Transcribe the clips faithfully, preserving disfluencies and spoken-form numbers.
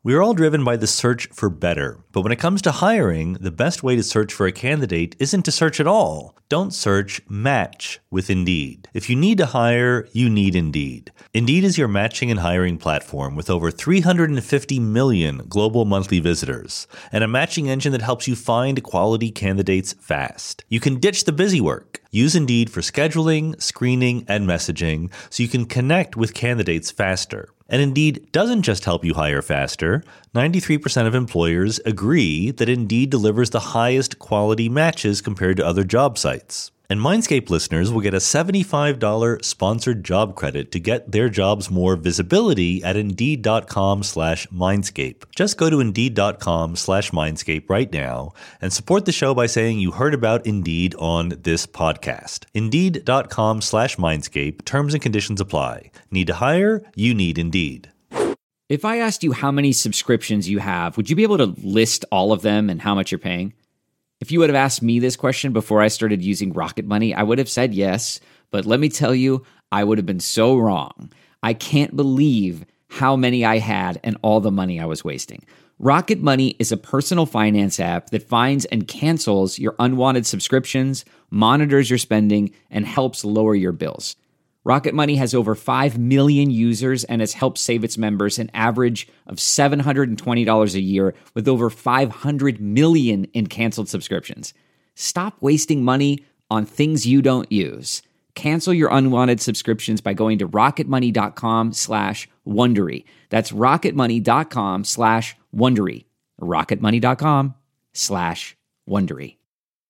We are all driven by the search for better, but when it comes to hiring, the best way to search for a candidate isn't to search at all. Don't search, match with Indeed. If you need to hire, you need Indeed. Indeed is your matching and hiring platform with over three hundred fifty million global monthly visitors and a matching engine that helps you find quality candidates fast. You can ditch the busy work. Use Indeed for scheduling, screening, and messaging so you can connect with candidates faster. And Indeed doesn't just help you hire faster. ninety-three percent of employers agree that Indeed delivers the highest quality matches compared to other job sites. And Mindscape listeners will get a seventy-five dollars sponsored job credit to get their jobs more visibility at Indeed.com slash Mindscape. Just go to Indeed.com slash Mindscape right now and support the show by saying you heard about Indeed on this podcast. Indeed.com slash Mindscape. Terms and conditions apply. Need to hire? You need Indeed. If I asked you how many subscriptions you have, would you be able to list all of them and how much you're paying? If you would have asked me this question before I started using Rocket Money, I would have said yes, but let me tell you, I would have been so wrong. I can't believe how many I had and all the money I was wasting. Rocket Money is a personal finance app that finds and cancels your unwanted subscriptions, monitors your spending, and helps lower your bills. Rocket Money has over five million users and has helped save its members an average of seven hundred twenty dollars a year with over five hundred million in canceled subscriptions. Stop wasting money on things you don't use. Cancel your unwanted subscriptions by going to rocketmoney.com slash Wondery. That's rocketmoney.com slash Wondery. rocketmoney.com slash Wondery.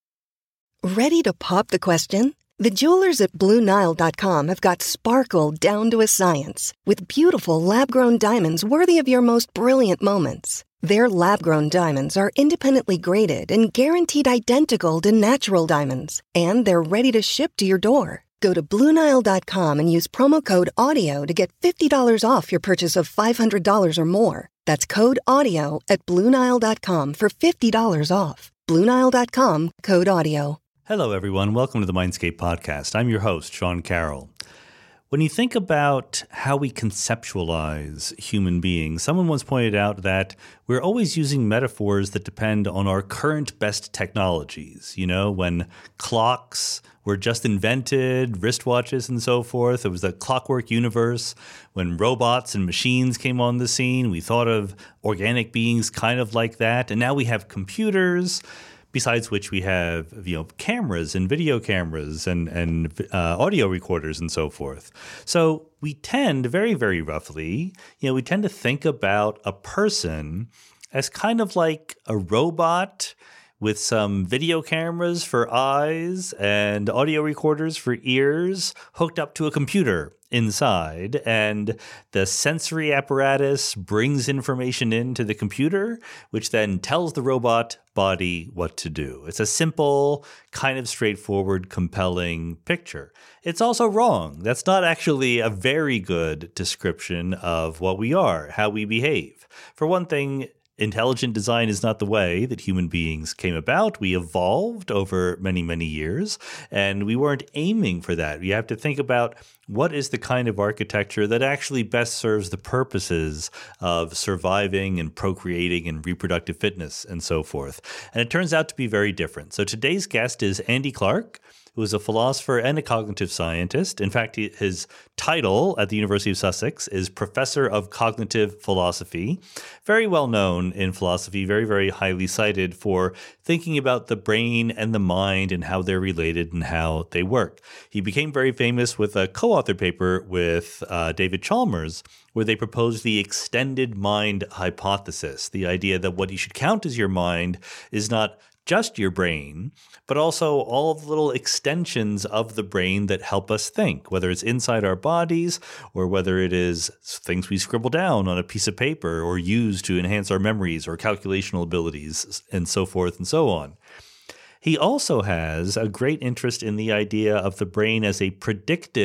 Ready to pop the question? The jewelers at Blue Nile dot com have got sparkle down to a science with beautiful lab-grown diamonds worthy of your most brilliant moments. Their lab-grown diamonds are independently graded and guaranteed identical to natural diamonds, and they're ready to ship to your door. Go to Blue Nile dot com and use promo code AUDIO to get fifty dollars off your purchase of five hundred dollars or more. That's code AUDIO at Blue Nile dot com for fifty dollars off. Blue Nile dot com, code AUDIO. Hello, everyone. Welcome to the Mindscape Podcast. I'm your host, Sean Carroll. When you think about how we conceptualize human beings, someone once pointed out that we're always using metaphors that depend on our current best technologies. You know, when clocks were just invented, wristwatches and so forth, it was the clockwork universe. When robots and machines came on the scene, we thought of organic beings kind of like that. And now we have computers, besides which we have, you know, cameras and video cameras and, and uh, audio recorders and so forth. So we tend, very, very roughly, you know, we tend to think about a person as kind of like a robot with some video cameras for eyes and audio recorders for ears hooked up to a computer inside, and the sensory apparatus brings information into the computer, which then tells the robot body what to do. It's a simple, kind of straightforward, compelling picture. It's also wrong. That's not actually a very good description of what we are, how we behave. For one thing, intelligent design is not the way that human beings came about. We evolved over many, many years, and we weren't aiming for that. You have to think about what is the kind of architecture that actually best serves the purposes of surviving and procreating and reproductive fitness and so forth. And it turns out to be very different. So today's guest is Andy Clark, who is a philosopher and a cognitive scientist. In fact, he, his title at the University of Sussex is Professor of Cognitive Philosophy. Very well known in philosophy, very, very highly cited for thinking about the brain and the mind and how they're related and how they work. He became very famous with a co-authored paper with uh, David Chalmers, where they proposed the extended mind hypothesis, the idea that what you should count as your mind is not just your brain, but also all of the little extensions of the brain that help us think, whether it's inside our bodies or whether it is things we scribble down on a piece of paper or use to enhance our memories or calculational abilities and so forth and so on. He also has a great interest in the idea of the brain as a predictive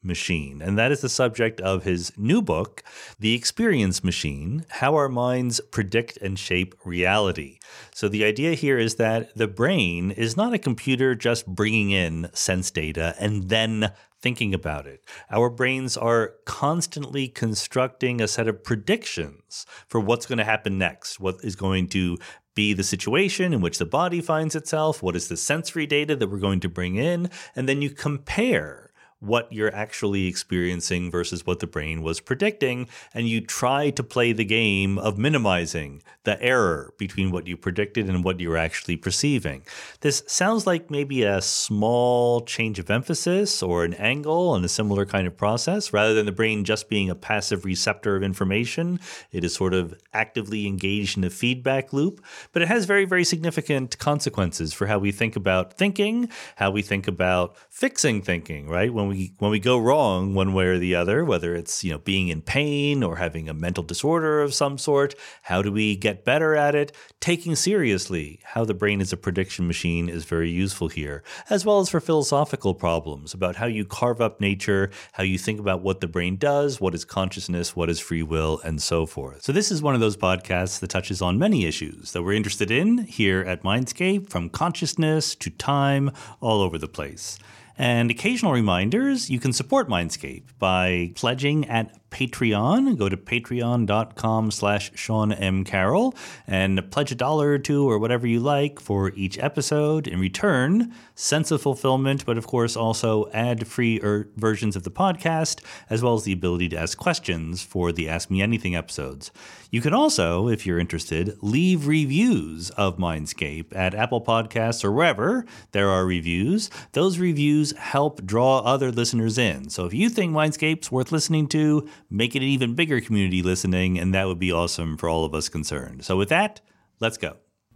Machine. And that is the subject of his new book, The Experience Machine, How Our Minds Predict and Shape Reality. So the idea here is that the brain is not a computer just bringing in sense data and then thinking about it. Our brains are constantly constructing a set of predictions for what's going to happen next, what is going to be the situation in which the body finds itself, what is the sensory data that we're going to bring in, and then you compare what you're actually experiencing versus what the brain was predicting, and you try to play the game of minimizing the error between what you predicted and what you're actually perceiving. This sounds like maybe a small change of emphasis or an angle on a similar kind of process. Rather than the brain just being a passive receptor of information, it is sort of actively engaged in a feedback loop. But it has very, very significant consequences for how we think about thinking, how we think about fixing thinking, right? When we when we go wrong one way or the other, whether it's, you know, being in pain or having a mental disorder of some sort, how do we get better at it? Taking seriously how the brain is a prediction machine is very useful here, as well as for philosophical problems about how you carve up nature, how you think about what the brain does, what is consciousness, what is free will, and so forth. So this is one of those podcasts that touches on many issues that we're interested in here at Mindscape, from consciousness to time, all over the place. And occasional reminders, you can support Mindscape by pledging at Patreon. Go to patreon.com slash Sean M. Carroll and pledge a dollar or two or whatever you like for each episode. In return, sense of fulfillment, but of course also ad-free er- versions of the podcast, as well as the ability to ask questions for the Ask Me Anything episodes. You can also, if you're interested, leave reviews of Mindscape at Apple Podcasts or wherever there are reviews. Those reviews help draw other listeners in. So if you think Mindscape's worth listening to, make it an even bigger community listening, and that would be awesome for all of us concerned. So with that, let's go.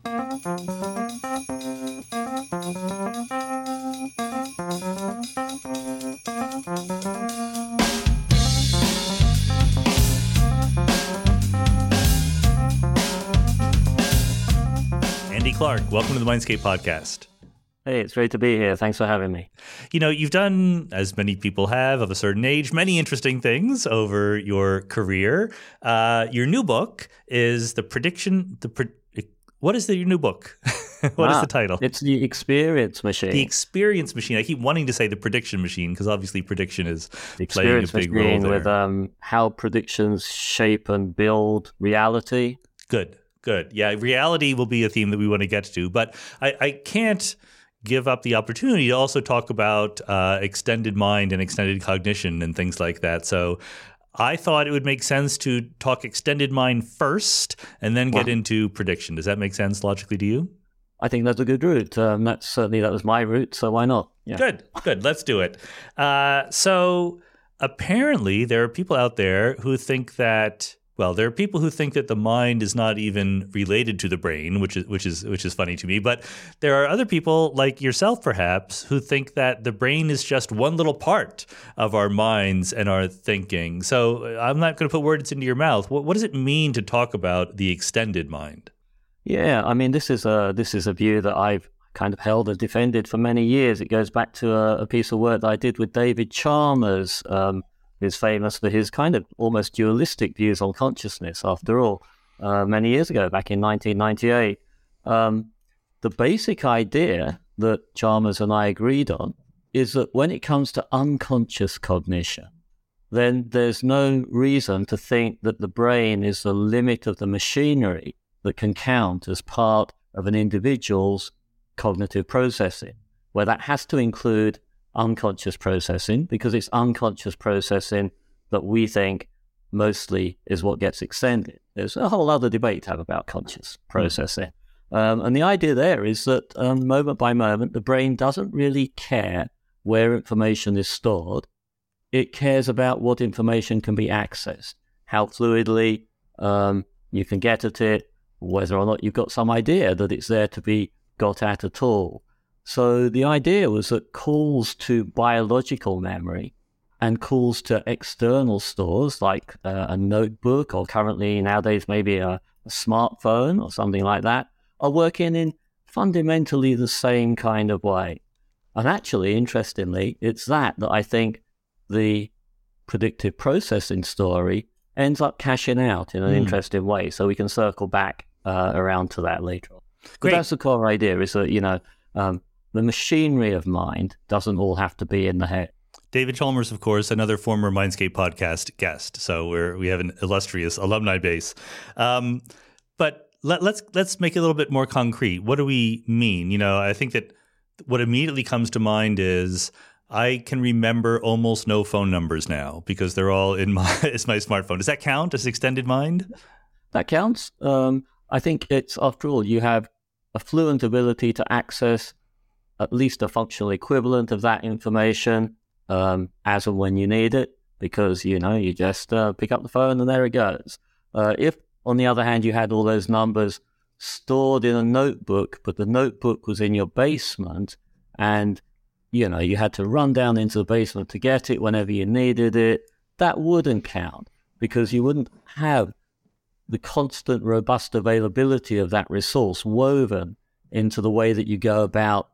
Andy Clark, welcome to the Mindscape podcast. Hey, it's great to be here. Thanks for having me. You know, you've done, as many people have of a certain age, many interesting things over your career. Uh, your new book is the prediction. The pre- what is the, your new book? What ah, is the title? It's The Experience Machine. The Experience Machine. I keep wanting to say the prediction machine because obviously prediction is the playing a big role there. With um, how predictions shape and build reality. Good, good. Yeah, reality will be a theme that we want to get to, but I, I can't give up the opportunity to also talk about uh, extended mind and extended cognition and things like that. So I thought it would make sense to talk extended mind first and then get wow. into prediction. Does that make sense logically to you? I think that's a good route. Um, that's certainly that was my route, so why not? Yeah. Good, good. Let's do it. Uh, so apparently there are people out there who think that Well, there are people who think that the mind is not even related to the brain, which is which is which is funny to me. But there are other people like yourself, perhaps, who think that the brain is just one little part of our minds and our thinking. So I'm not going to put words into your mouth. What, what does it mean to talk about the extended mind? Yeah, I mean, this is a this is a view that I've kind of held and defended for many years. It goes back to a, a piece of work that I did with David Chalmers. Um, who's famous for his kind of almost dualistic views on consciousness, after all, uh, many years ago, back in nineteen ninety-eight. Um, the basic idea that Chalmers and I agreed on is that when it comes to unconscious cognition, then there's no reason to think that the brain is the limit of the machinery that can count as part of an individual's cognitive processing, where that has to include unconscious processing, because it's unconscious processing that we think mostly is what gets extended. There's a whole other debate to have about conscious processing. Mm. Um, and the idea there is that um, moment by moment, the brain doesn't really care where information is stored. It cares about what information can be accessed, how fluidly um, you can get at it, whether or not you've got some idea that it's there to be got at at all. So the idea was that calls to biological memory and calls to external stores like uh, a notebook, or currently nowadays maybe a, a smartphone or something like that, are working in fundamentally the same kind of way. And actually, interestingly, it's that that I think the predictive processing story ends up cashing out in an mm. interesting way. So we can circle back uh, around to that later on. But that's the core idea, is that, you know, um, the machinery of mind doesn't all have to be in the head. David Chalmers, of course, another former Mindscape podcast guest. So we're, we have an illustrious alumni base. Um, but let, let's let's make it a little bit more concrete. What do we mean? You know, I think that what immediately comes to mind is I can remember almost no phone numbers now because they're all in my it's my smartphone. Does that count as extended mind? That counts. Um, I think it's, after all, you have a fluent ability to access at least a functional equivalent of that information um, as and when you need it, because, you know, you just uh, pick up the phone and there it goes. Uh, if, on the other hand, you had all those numbers stored in a notebook, but the notebook was in your basement and, you know, you had to run down into the basement to get it whenever you needed it, that wouldn't count, because you wouldn't have the constant, robust availability of that resource woven into the way that you go about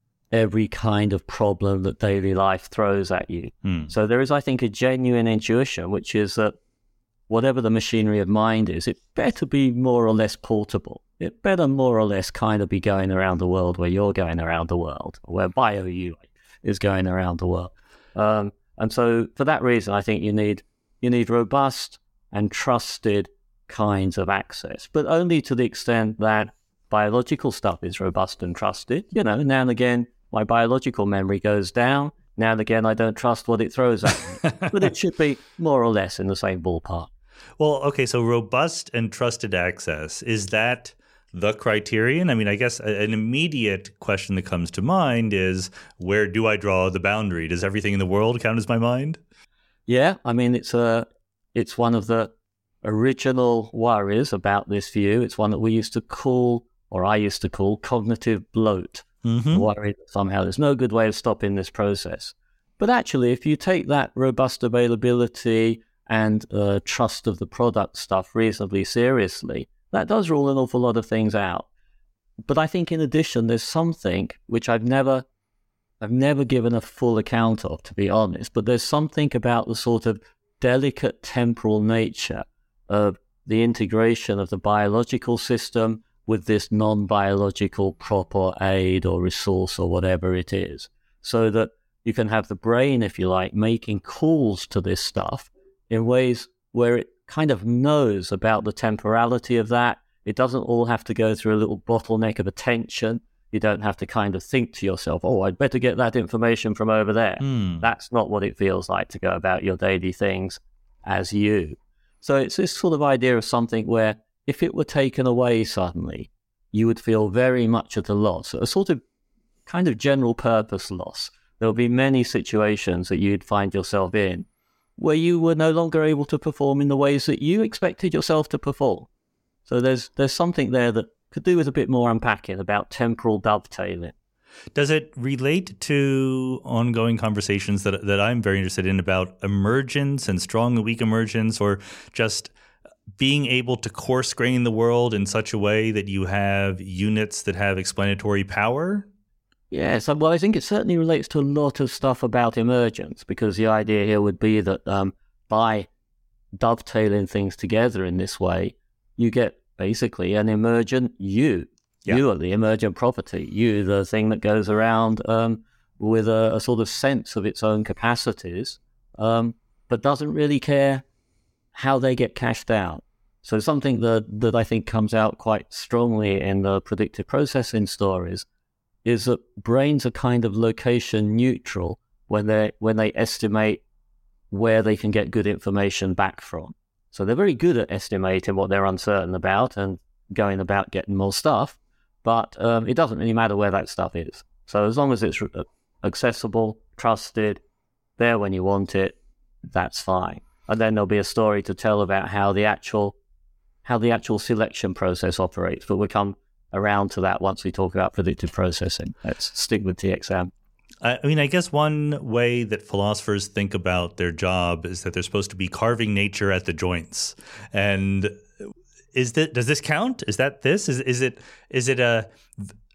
every kind of problem that daily life throws at you. Mm. So there is, I think, a genuine intuition, which is that whatever the machinery of mind is, it better be more or less portable. It better more or less kind of be going around the world where you're going around the world, or where BioU is going around the world. Um, and so for that reason, I think you need you need robust and trusted kinds of access, but only to the extent that biological stuff is robust and trusted. You know, now and again, my biological memory goes down. Now and again, I don't trust what it throws at me. But it should be more or less in the same ballpark. Well, okay, so robust and trusted access, is that the criterion? I mean, I guess an immediate question that comes to mind is, where do I draw the boundary? Does everything in the world count as my mind? Yeah, I mean, it's a, it's one of the original worries about this view. It's one that we used to call, or I used to call, cognitive bloat. Mm-hmm. Worry that somehow there's no good way of stopping this process. But actually, if you take that robust availability and uh, trust of the product stuff reasonably seriously, that does rule an awful lot of things out. But I think in addition, there's something which I've never, I've never given a full account of, to be honest, but there's something about the sort of delicate temporal nature of the integration of the biological system with this non-biological prop or aid or resource or whatever it is, so that you can have the brain, if you like, making calls to this stuff in ways where it kind of knows about the temporality of that. It doesn't all have to go through a little bottleneck of attention. You don't have to kind of think to yourself, oh, I'd better get that information from over there. Mm. That's not what it feels like to go about your daily things as you. So it's this sort of idea of something where if it were taken away suddenly, you would feel very much at a loss, a sort of kind of general purpose loss. There will be many situations that you'd find yourself in where you were no longer able to perform in the ways that you expected yourself to perform. So there's there's something there that could do with a bit more unpacking about temporal dovetailing. Does it relate to ongoing conversations that that I'm very interested in about emergence and strong and weak emergence, or just being able to coarse grain the world in such a way that you have units that have explanatory power? Yes, well, I think it certainly relates to a lot of stuff about emergence, because the idea here would be that um, by dovetailing things together in this way, you get basically an emergent you. Yeah. You are the emergent property. You, the thing that goes around um, with a, a sort of sense of its own capacities, um, but doesn't really care how they get cashed out. So something that, that I think comes out quite strongly in the predictive processing stories is that brains are kind of location neutral when they when they estimate where they can get good information back from. So they're very good at estimating what they're uncertain about and going about getting more stuff, but um, it doesn't really matter where that stuff is. So as long as it's accessible, trusted, there when you want it, that's fine. And then there'll be a story to tell about how the actual how the actual selection process operates. But we'll come around to that once we talk about predictive processing. Let's stick with T X M. I mean, I guess one way that philosophers think about their job is that they're supposed to be carving nature at the joints. And is that does this count? Is that this? Is is it is it a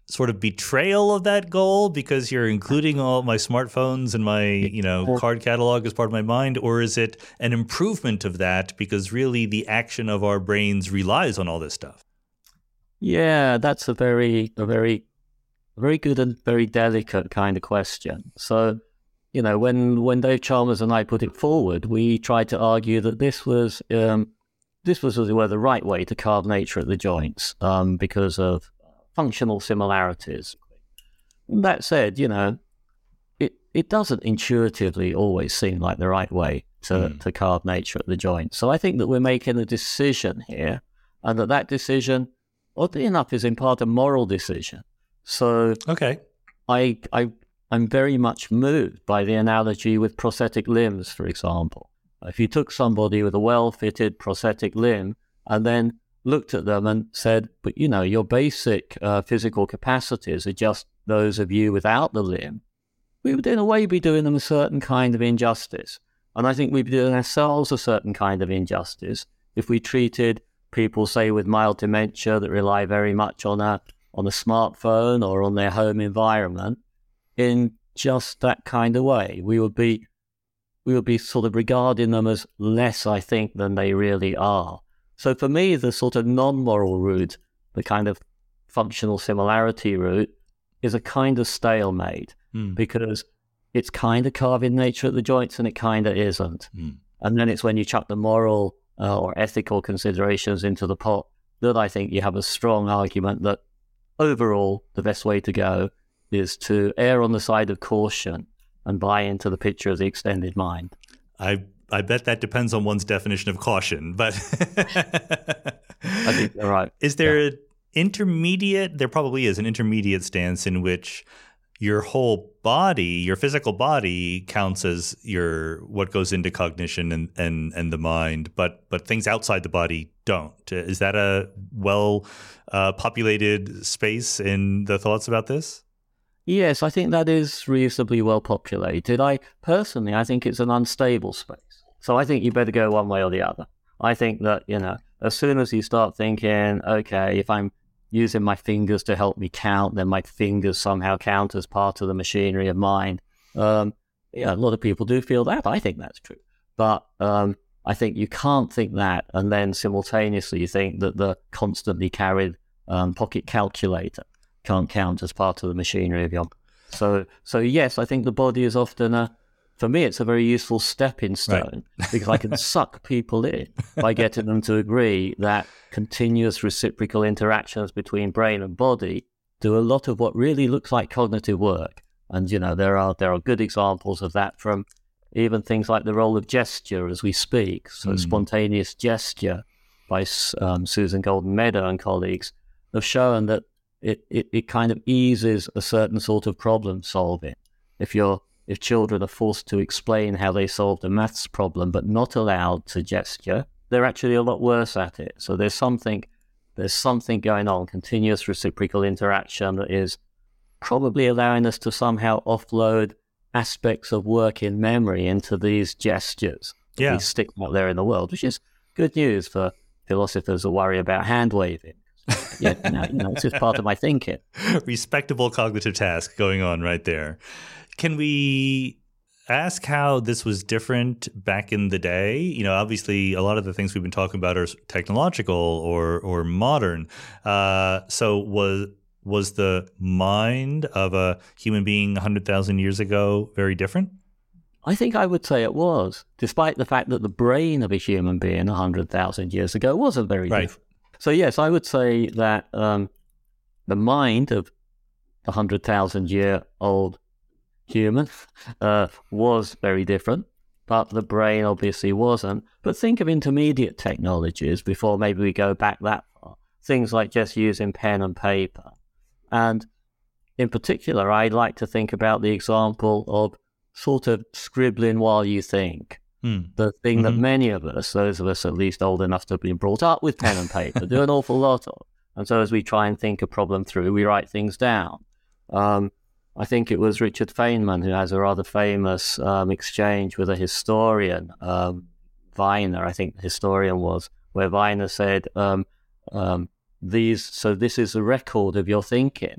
sort of betrayal of that goal because you're including all my smartphones and my, you know, card catalog as part of my mind? Or is it an improvement of that because really the action of our brains relies on all this stuff? Yeah, that's a very, a very, very good and very delicate kind of question. So, you know, when, when Dave Chalmers and I put it forward, we tried to argue that this was, um, this was, as it were, the right way to carve nature at the joints um, because of functional similarities. That said, you know, it, it doesn't intuitively always seem like the right way to, mm. to carve nature at the joint. So I think that we're making a decision here, and that that decision, oddly enough, is in part a moral decision. So okay, I, I, I'm very much moved by the analogy with prosthetic limbs, for example. If you took somebody with a well-fitted prosthetic limb and then looked at them and said, but, you know, your basic uh, physical capacities are just those of you without the limb, we would in a way be doing them a certain kind of injustice. And I think we'd be doing ourselves a certain kind of injustice if we treated people, say, with mild dementia that rely very much on a, on a smartphone or on their home environment in just that kind of way. We would be, we would be sort of regarding them as less, I think, than they really are. So for me, the sort of non-moral route, the kind of functional similarity route, is a kind of stalemate mm. because it's kind of carving nature at the joints and it kind of isn't. Mm. And then it's when you chuck the moral uh, or ethical considerations into the pot that I think you have a strong argument that overall the best way to go is to err on the side of caution and buy into the picture of the extended mind. I I bet that depends on one's definition of caution, but I think you're right. Is there yeah. an intermediate, there probably is an intermediate stance in which your whole body, your physical body counts as your, what goes into cognition and, and, and the mind, but, but things outside the body don't. Is that a well uh, populated space in the thoughts about this? Yes, I think that is reasonably well populated. I personally, I think it's an unstable space. So I think you better go one way or the other. I think that, you know, as soon as you start thinking, okay, if I'm using my fingers to help me count, then my fingers somehow count as part of the machinery of mind. Um, yeah, a lot of people do feel that. I think that's true. But um, I think you can't think that and then simultaneously think that the constantly carried um, pocket calculator can't count as part of the machinery of your... So, so yes, I think the body is often a... For me, it's a very useful stepping stone right. because I can suck people in by getting them to agree that continuous reciprocal interactions between brain and body do a lot of what really looks like cognitive work. And, you know, there are there are good examples of that from even things like the role of gesture as we speak. So mm. spontaneous gesture by um, Susan Golden Meadow and colleagues have shown that it, it, it kind of eases a certain sort of problem solving. If you're If children are forced to explain how they solved a maths problem but not allowed to gesture, they're actually a lot worse at it. So there's something there's something going on, continuous reciprocal interaction that is probably allowing us to somehow offload aspects of work in memory into these gestures that yeah. we stick out there in the world, which is good news for philosophers who worry about hand waving. Yeah, you know, you know, it's just part of my thinking. Respectable cognitive task going on right there. Can we ask how this was different back in the day? You know, obviously, a lot of the things we've been talking about are technological or or modern. Uh, so was was the mind of a human being one hundred thousand years ago very different? I think I would say it was, despite the fact that the brain of a human being one hundred thousand years ago wasn't very right. different. So yes, I would say that um, the mind of a one hundred thousand year old human uh, was very different, but the brain obviously wasn't. But think of intermediate technologies before maybe we go back that far. Things like just using pen and paper. And in particular, I'd like to think about the example of sort of scribbling while you think. Mm. The thing mm-hmm. that many of us, those of us at least old enough to have been brought up with pen and paper, do an awful lot of. And so as we try and think a problem through, we write things down. Um, I think it was Richard Feynman who has a rather famous um, exchange with a historian, um, Wiener, I think the historian was, where Wiener said, um, um, "These, so this is a record of your thinking."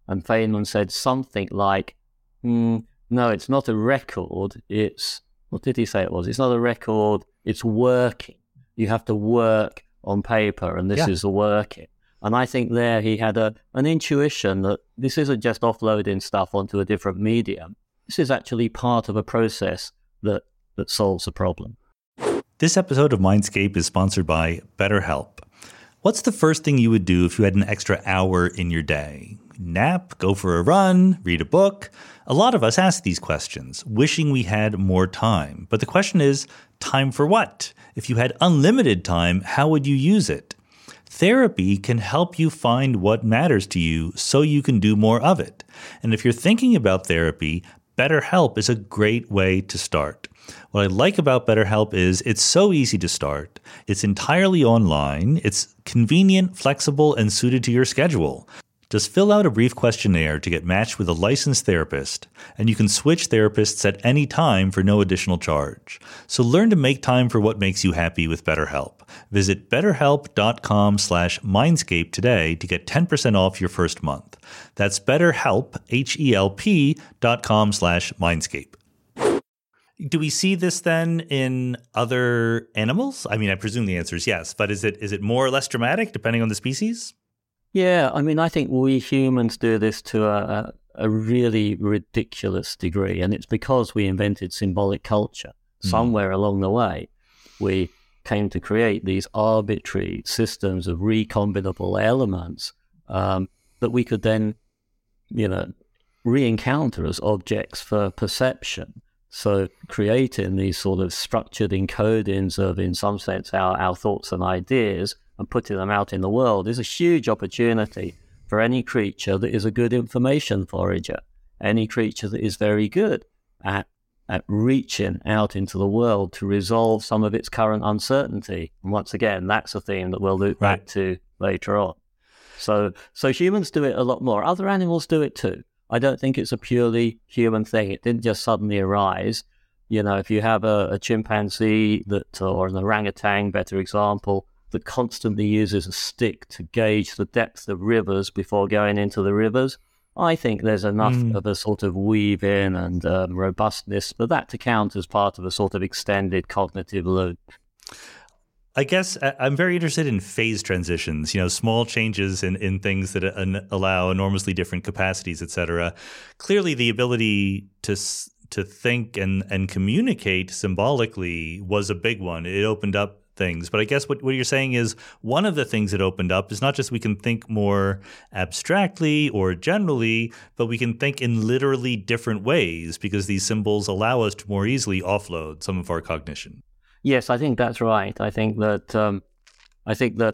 And Feynman said something like, mm, no, it's not a record, it's, what did he say it was? It's not a record, it's working. You have to work on paper, and this yeah. is the working. And I think there he had a an intuition that this isn't just offloading stuff onto a different medium. This is actually part of a process that, that solves a problem. This episode of Mindscape is sponsored by BetterHelp. What's the first thing you would do if you had an extra hour in your day? Nap, go for a run, read a book? A lot of us ask these questions, wishing we had more time. But the question is, time for what? If you had unlimited time, how would you use it? Therapy can help you find what matters to you so you can do more of it. And if you're thinking about therapy, BetterHelp is a great way to start. What I like about BetterHelp is it's so easy to start. It's entirely online. It's convenient, flexible, and suited to your schedule. Just fill out a brief questionnaire to get matched with a licensed therapist, and you can switch therapists at any time for no additional charge. So learn to make time for what makes you happy with BetterHelp. Visit betterhelp.com slash mindscape today to get ten percent off your first month. That's betterhelp, H-E-L-P dot com slash mindscape. Do we see this then in other animals? I mean, I presume the answer is yes, but is it is it more or less dramatic depending on the species? Yeah, I mean, I think we humans do this to a, a really ridiculous degree, and it's because we invented symbolic culture. Mm. Somewhere along the way, we came to create these arbitrary systems of recombinable elements um, that we could then, you know, re-encounter as objects for perception. So creating these sort of structured encodings of, in some sense, our, our thoughts and ideas and putting them out in the world is a huge opportunity for any creature that is a good information forager, any creature that is very good at, at reaching out into the world to resolve some of its current uncertainty. And once again, that's a theme that we'll loop right. back to later on. So, so humans do it a lot more. Other animals do it too. I don't think it's a purely human thing. It didn't just suddenly arise. You know, if you have a, a chimpanzee that, or an orangutan, better example, that constantly uses a stick to gauge the depth of rivers before going into the rivers, I think there's enough mm. of a sort of weave in and um, robustness for that to count as part of a sort of extended cognitive loop. I guess I'm very interested in phase transitions, you know, small changes in, in things that allow enormously different capacities, et cetera. Clearly, the ability to to think and, and communicate symbolically was a big one. It opened up things. But I guess what, what you're saying is one of the things it opened up is not just we can think more abstractly or generally, but we can think in literally different ways because these symbols allow us to more easily offload some of our cognition. Yes, I think that's right. I think that um, I think that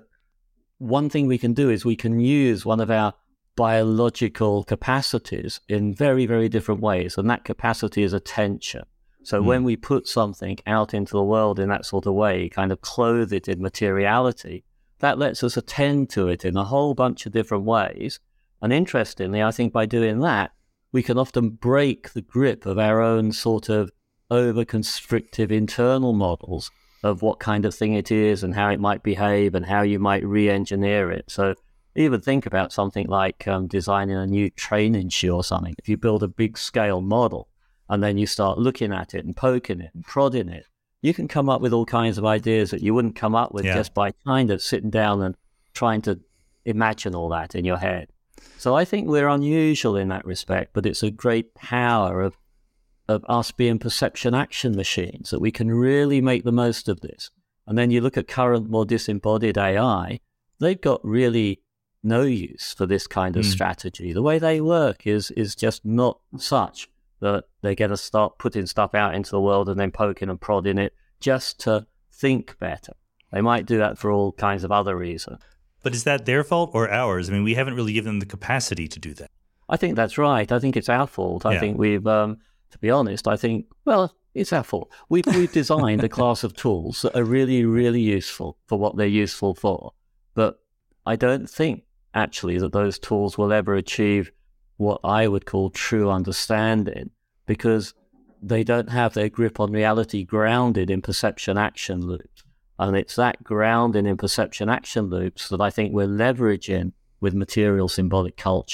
one thing we can do is we can use one of our biological capacities in very, very different ways, and that capacity is attention. So mm. when we put something out into the world in that sort of way, kind of clothe it in materiality, that lets us attend to it in a whole bunch of different ways. And interestingly, I think by doing that, we can often break the grip of our own sort of over-constrictive internal models of what kind of thing it is and how it might behave and how you might re-engineer it. So even think about something like um, designing a new training shoe or something. If you build a big-scale model and then you start looking at it and poking it and prodding it, you can come up with all kinds of ideas that you wouldn't come up with yeah. just by kind of sitting down and trying to imagine all that in your head. So I think we're unusual in that respect, but it's a great power of of us being perception action machines, that we can really make the most of this. And then you look at current, more disembodied A I, they've got really no use for this kind of mm. strategy. The way they work is is just not such that they're going to start putting stuff out into the world and then poking and prodding it just to think better. They might do that for all kinds of other reasons. But is that their fault or ours? I mean, we haven't really given them the capacity to do that. I think that's right. I think it's our fault. I yeah. think we've... Um, To be honest, I think, well, it's our fault. We've, we've designed a class of tools that are really, really useful for what they're useful for. But I don't think, actually, that those tools will ever achieve what I would call true understanding, because they don't have their grip on reality grounded in perception-action loops. And it's that grounding in perception-action loops that I think we're leveraging with material symbolic culture,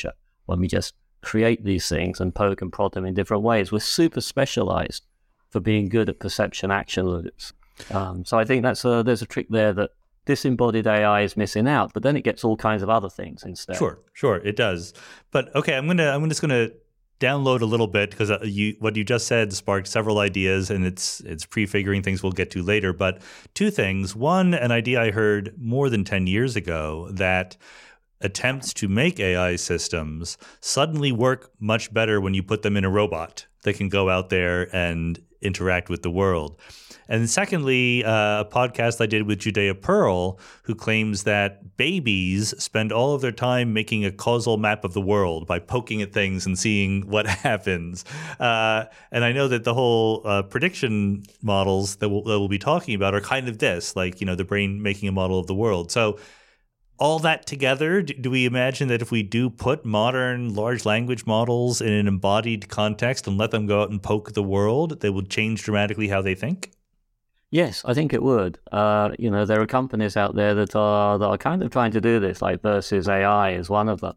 when we just create these things and poke and prod them in different ways. We're super specialized for being good at perception action loops. Um, so I think that's a, there's a trick there that disembodied A I is missing out, but then it gets all kinds of other things instead. Sure, sure, it does. But okay, I'm gonna I'm just gonna download a little bit because uh, you what you just said sparked several ideas, and it's it's prefiguring things we'll get to later. But two things: one, an idea I heard more than ten years ago that attempts to make A I systems suddenly work much better when you put them in a robot that can go out there and interact with the world. And secondly, uh, a podcast I did with Judea Pearl, who claims that babies spend all of their time making a causal map of the world by poking at things and seeing what happens. Uh, and I know that the whole uh, prediction models that we'll, that we'll be talking about are kind of this, like, you know, the brain making a model of the world. So all that together, do we imagine that if we do put modern large language models in an embodied context and let them go out and poke the world, they would change dramatically how they think? Yes, I think it would. Uh, you know, there are companies out there that are that are kind of trying to do this, like Versus A I is one of them.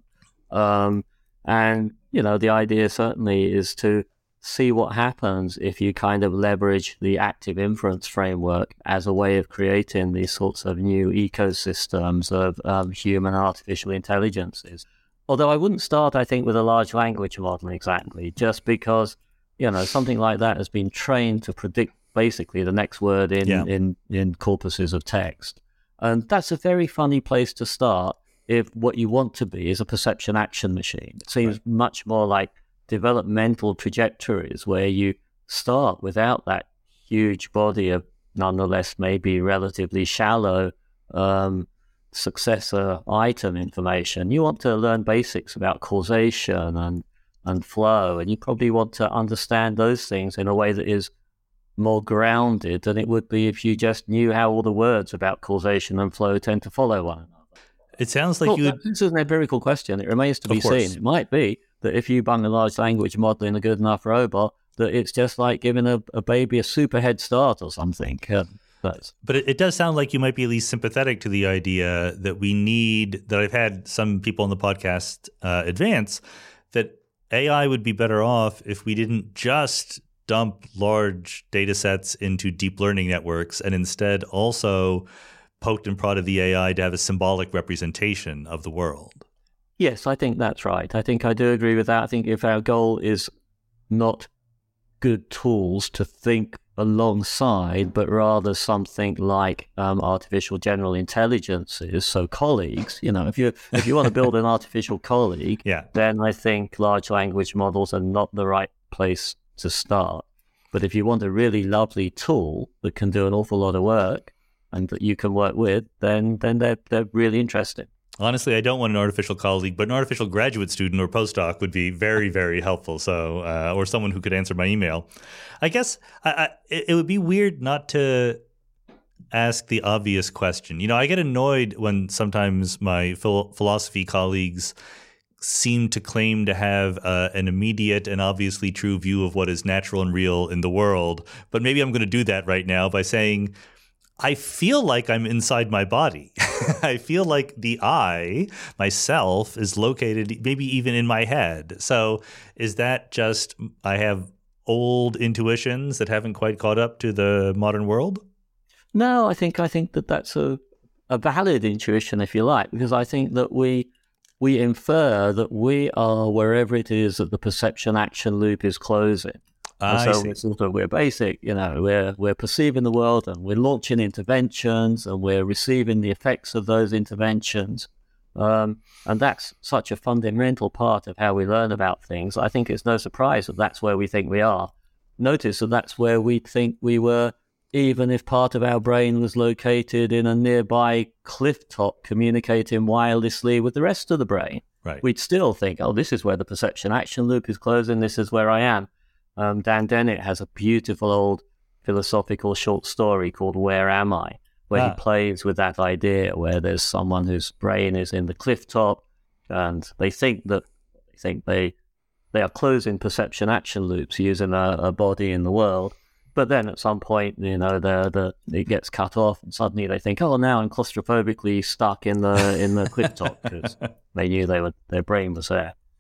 Um, and, you know, the idea certainly is to see what happens if you kind of leverage the active inference framework as a way of creating these sorts of new ecosystems of um, human artificial intelligences. Although I wouldn't start, I think, with a large language model exactly, just because, you know, something like that has been trained to predict basically the next word in, yeah. in, in corpuses of text. And that's a very funny place to start if what you want to be is a perception action machine. It seems right. much more like developmental trajectories where you start without that huge body of nonetheless maybe relatively shallow um, successor item information. You want to learn basics about causation and, and flow, and you probably want to understand those things in a way that is more grounded than it would be if you just knew how all the words about causation and flow tend to follow one another. It sounds like well, you would... This is an empirical question. It remains to be seen. It might be that if you bung a large language model in a good enough robot, that it's just like giving a, a baby a super head start or something. Uh, that's... But it, it does sound like you might be at least sympathetic to the idea that we need, that I've had some people on the podcast uh, advance, that A I would be better off if we didn't just dump large data sets into deep learning networks and instead also poked and prodded the A I to have a symbolic representation of the world. Yes, I think that's right. I think I do agree with that. I think if our goal is not good tools to think alongside, but rather something like um, artificial general intelligences, so colleagues, you know, if you if you want to build an artificial colleague, yeah. then I think large language models are not the right place to start. But if you want a really lovely tool that can do an awful lot of work and that you can work with, then then they're they're really interesting. Honestly, I don't want an artificial colleague, but an artificial graduate student or postdoc would be very, very helpful. So, uh, or someone who could answer my email. I guess I, I, it would be weird not to ask the obvious question. You know, I get annoyed when sometimes my phil- philosophy colleagues seem to claim to have uh, an immediate and obviously true view of what is natural and real in the world. But maybe I'm going to do that right now by saying, I feel like I'm inside my body. I feel like the I, myself, is located maybe even in my head. So is that just I have old intuitions that haven't quite caught up to the modern world? No, I think I think that that's a, a valid intuition, if you like, because I think that we we infer that we are wherever it is that the perception action loop is closing. I so see. we're sort of, we're basic, you know, we're we're perceiving the world and we're launching interventions and we're receiving the effects of those interventions. Um, and that's such a fundamental part of how we learn about things. I think it's no surprise that that's where we think we are. Notice that that's where we think we were, even if part of our brain was located in a nearby cliff top communicating wirelessly with the rest of the brain. Right. We'd still think, oh, this is where the perception action loop is closing, this is where I am. Um, Dan Dennett has a beautiful old philosophical short story called Where Am I?, where ah. he plays with that idea where there's someone whose brain is in the cliff top and they think that they think they they are closing perception action loops using a, a body in the world. But then at some point, you know, the the it gets cut off and suddenly they think, oh, now I'm claustrophobically stuck in the in the cliff top because they knew they were their brain was there.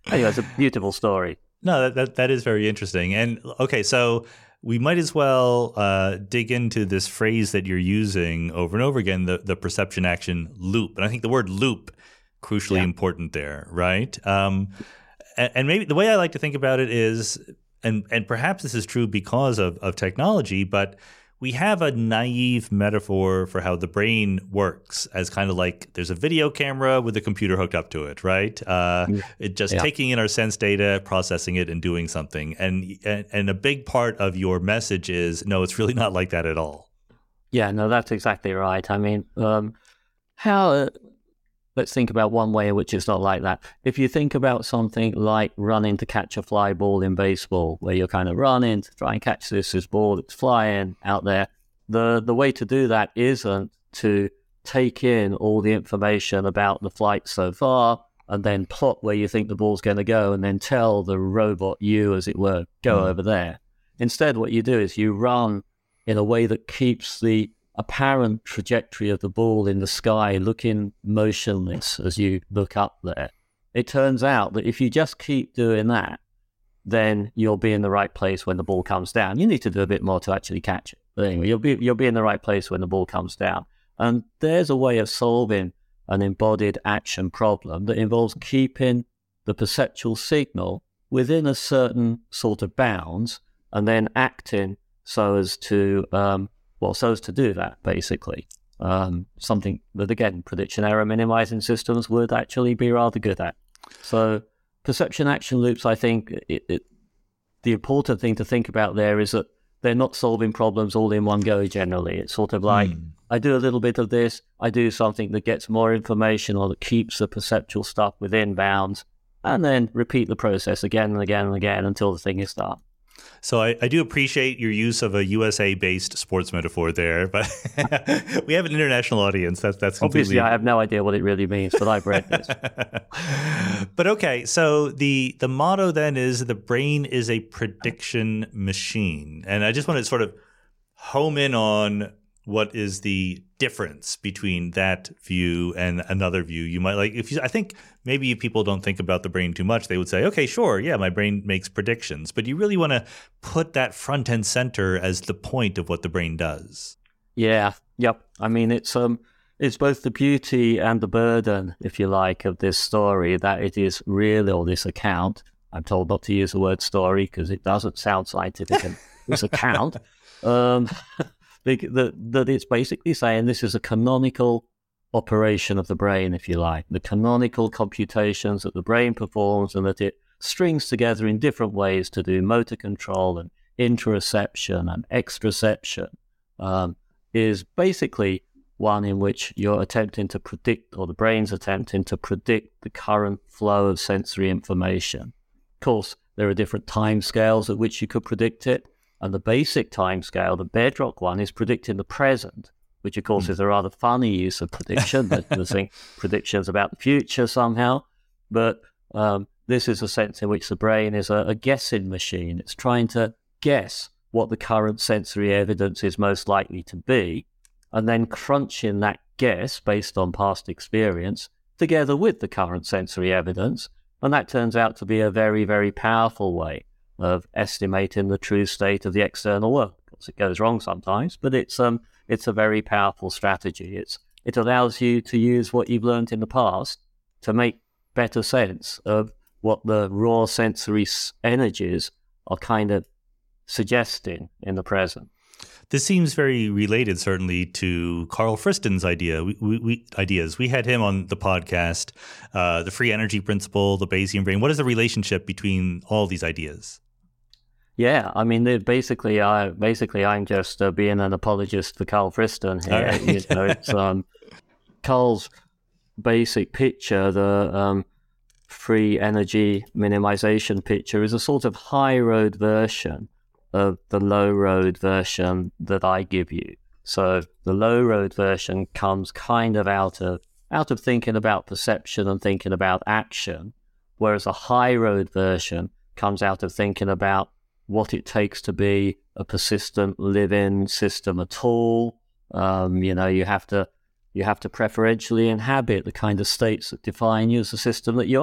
Anyway, it's a beautiful story. No, that, that that is very interesting. And okay, so we might as well uh, dig into this phrase that you're using over and over again, the, the perception action loop. And I think the word loop, crucially yeah. important there, right? Um, and, and maybe the way I like to think about it is, and and perhaps this is true because of, of technology, but we have a naive metaphor for how the brain works as kind of like there's a video camera with a computer hooked up to it, right? Uh, it just yeah. taking in our sense data, processing it, and doing something. And, and and a big part of your message is, no, it's really not like that at all. Yeah, no, that's exactly right. I mean, um, how... Uh, let's think about one way in which it's not like that. If you think about something like running to catch a fly ball in baseball, where you're kind of running to try and catch this, this ball that's flying out there, the, the way to do that isn't to take in all the information about the flight so far and then plot where you think the ball's going to go and then tell the robot you, as it were, go mm. over there. Instead, what you do is you run in a way that keeps the apparent trajectory of the ball in the sky looking motionless as you look up there. It turns out that if you just keep doing that, then you'll be in the right place when the ball comes down. You need to do a bit more to actually catch it. But anyway, you'll be you'll be in the right place when the ball comes down. And there's a way of solving an embodied action problem that involves keeping the perceptual signal within a certain sort of bounds and then acting so as to um, Well, so as to do that, basically. Um, something that, again, prediction error minimizing systems would actually be rather good at. So perception action loops, I think, it, it, the important thing to think about there is that they're not solving problems all in one go generally. It's sort of like, mm. I do a little bit of this, I do something that gets more information or that keeps the perceptual stuff within bounds, and then repeat the process again and again and again until the thing is done. So I, I do appreciate your use of a U S A-based sports metaphor there, but we have an international audience. That's that's completely... Obviously, I have no idea what it really means, but I've read this. But okay, so the the motto then is the brain is a prediction machine, and I just want to sort of home in on what is the difference between that view and another view. You might like if you, I think maybe if people don't think about the brain too much, they would say, okay, sure, yeah, my brain makes predictions. But you really want to put that front and center as the point of what the brain does. Yeah, yep. I mean, it's um, it's both the beauty and the burden, if you like, of this story, that it is real, or this account. I'm told not to use the word story because it doesn't sound scientific. And this account. Um, That, that it's basically saying this is a canonical operation of the brain, if you like, the canonical computations that the brain performs, and that it strings together in different ways to do motor control and interoception and extraception, um, is basically one in which you're attempting to predict, or the brain's attempting to predict, the current flow of sensory information. Of course, there are different time scales at which you could predict it. And the basic time scale, the bedrock one, is predicting the present, which, of course, mm. is a rather funny use of prediction. There's predictions about the future somehow. But um, this is a sense in which the brain is a, a guessing machine. It's trying to guess what the current sensory evidence is most likely to be, and then crunching that guess based on past experience together with the current sensory evidence. And that turns out to be a very, very powerful way of estimating the true state of the external world. Of course, it goes wrong sometimes, but it's um it's a very powerful strategy. It's it allows you to use what you've learned in the past to make better sense of what the raw sensory energies are kind of suggesting in the present. This seems very related, certainly, to Carl Friston's idea. We, we, we, ideas. We had him on the podcast, uh, the free energy principle, the Bayesian brain. What is the relationship between all these ideas? Yeah, I mean, basically, I basically I'm just uh, being an apologist for Carl Friston here. Right. You know, it's um, Carl's basic picture, the um, free energy minimization picture, is a sort of high road version of the low road version that I give you. So the low road version comes kind of out of out of thinking about perception and thinking about action, whereas a high road version comes out of thinking about what it takes to be a persistent living system at all. Um, you know, you have to you have to preferentially inhabit the kind of states that define you as the system that you are.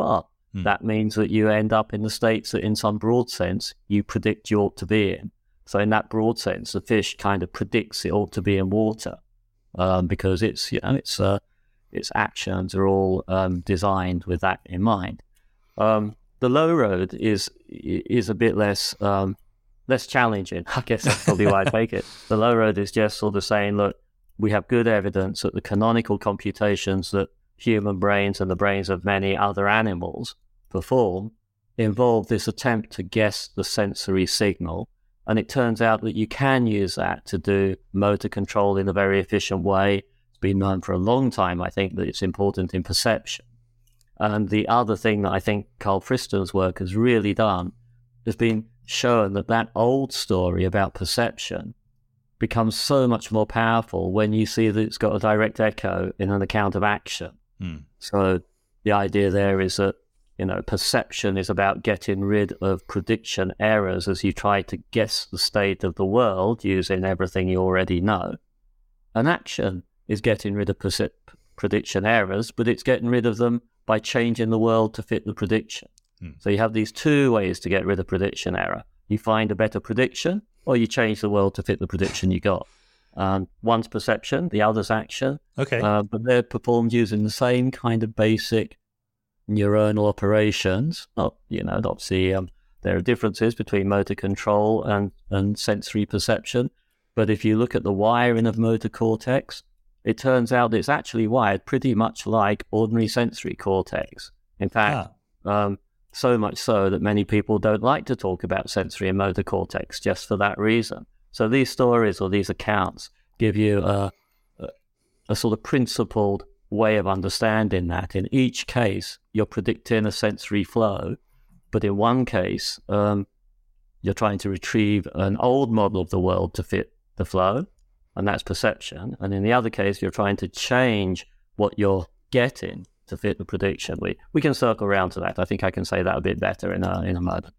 Hmm. That means that you end up in the states that in some broad sense you predict you ought to be in. So in that broad sense, the fish kind of predicts it ought to be in water um, because it's, you know, it's, uh, its actions are all um, designed with that in mind. Um, the low road is is a bit less um, less challenging. I guess that's probably why I take it. The low road is just sort of saying, look, we have good evidence that the canonical computations that human brains and the brains of many other animals perform involve this attempt to guess the sensory signal. And it turns out that you can use that to do motor control in a very efficient way. It's been known for a long time, I think, that it's important in perception. And the other thing that I think Carl Fristen's work has really done has been shown that that old story about perception becomes so much more powerful when you see that it's got a direct echo in an account of action. Mm. So the idea there is that, you know, perception is about getting rid of prediction errors as you try to guess the state of the world using everything you already know. And action is getting rid of perce- prediction errors, but it's getting rid of them by changing the world to fit the prediction. Hmm. So you have these two ways to get rid of prediction error. You find a better prediction, or you change the world to fit the prediction you got. Um, one's perception, the other's action. Okay. Uh, but they're performed using the same kind of basic neuronal operations. Not, you know, obviously um, there are differences between motor control and, and sensory perception. But if you look at the wiring of motor cortex, it turns out it's actually wired pretty much like ordinary sensory cortex. In fact, ah. um, so much so that many people don't like to talk about sensory and motor cortex just for that reason. So these stories or these accounts give you a, a, a sort of principled way of understanding that. In each case, you're predicting a sensory flow, but in one case, um, you're trying to retrieve an old model of the world to fit the flow, and that's perception. And in the other case, you're trying to change what you're getting to fit the prediction. We we can circle around to that. I think I can say that a bit better in a, in a moment.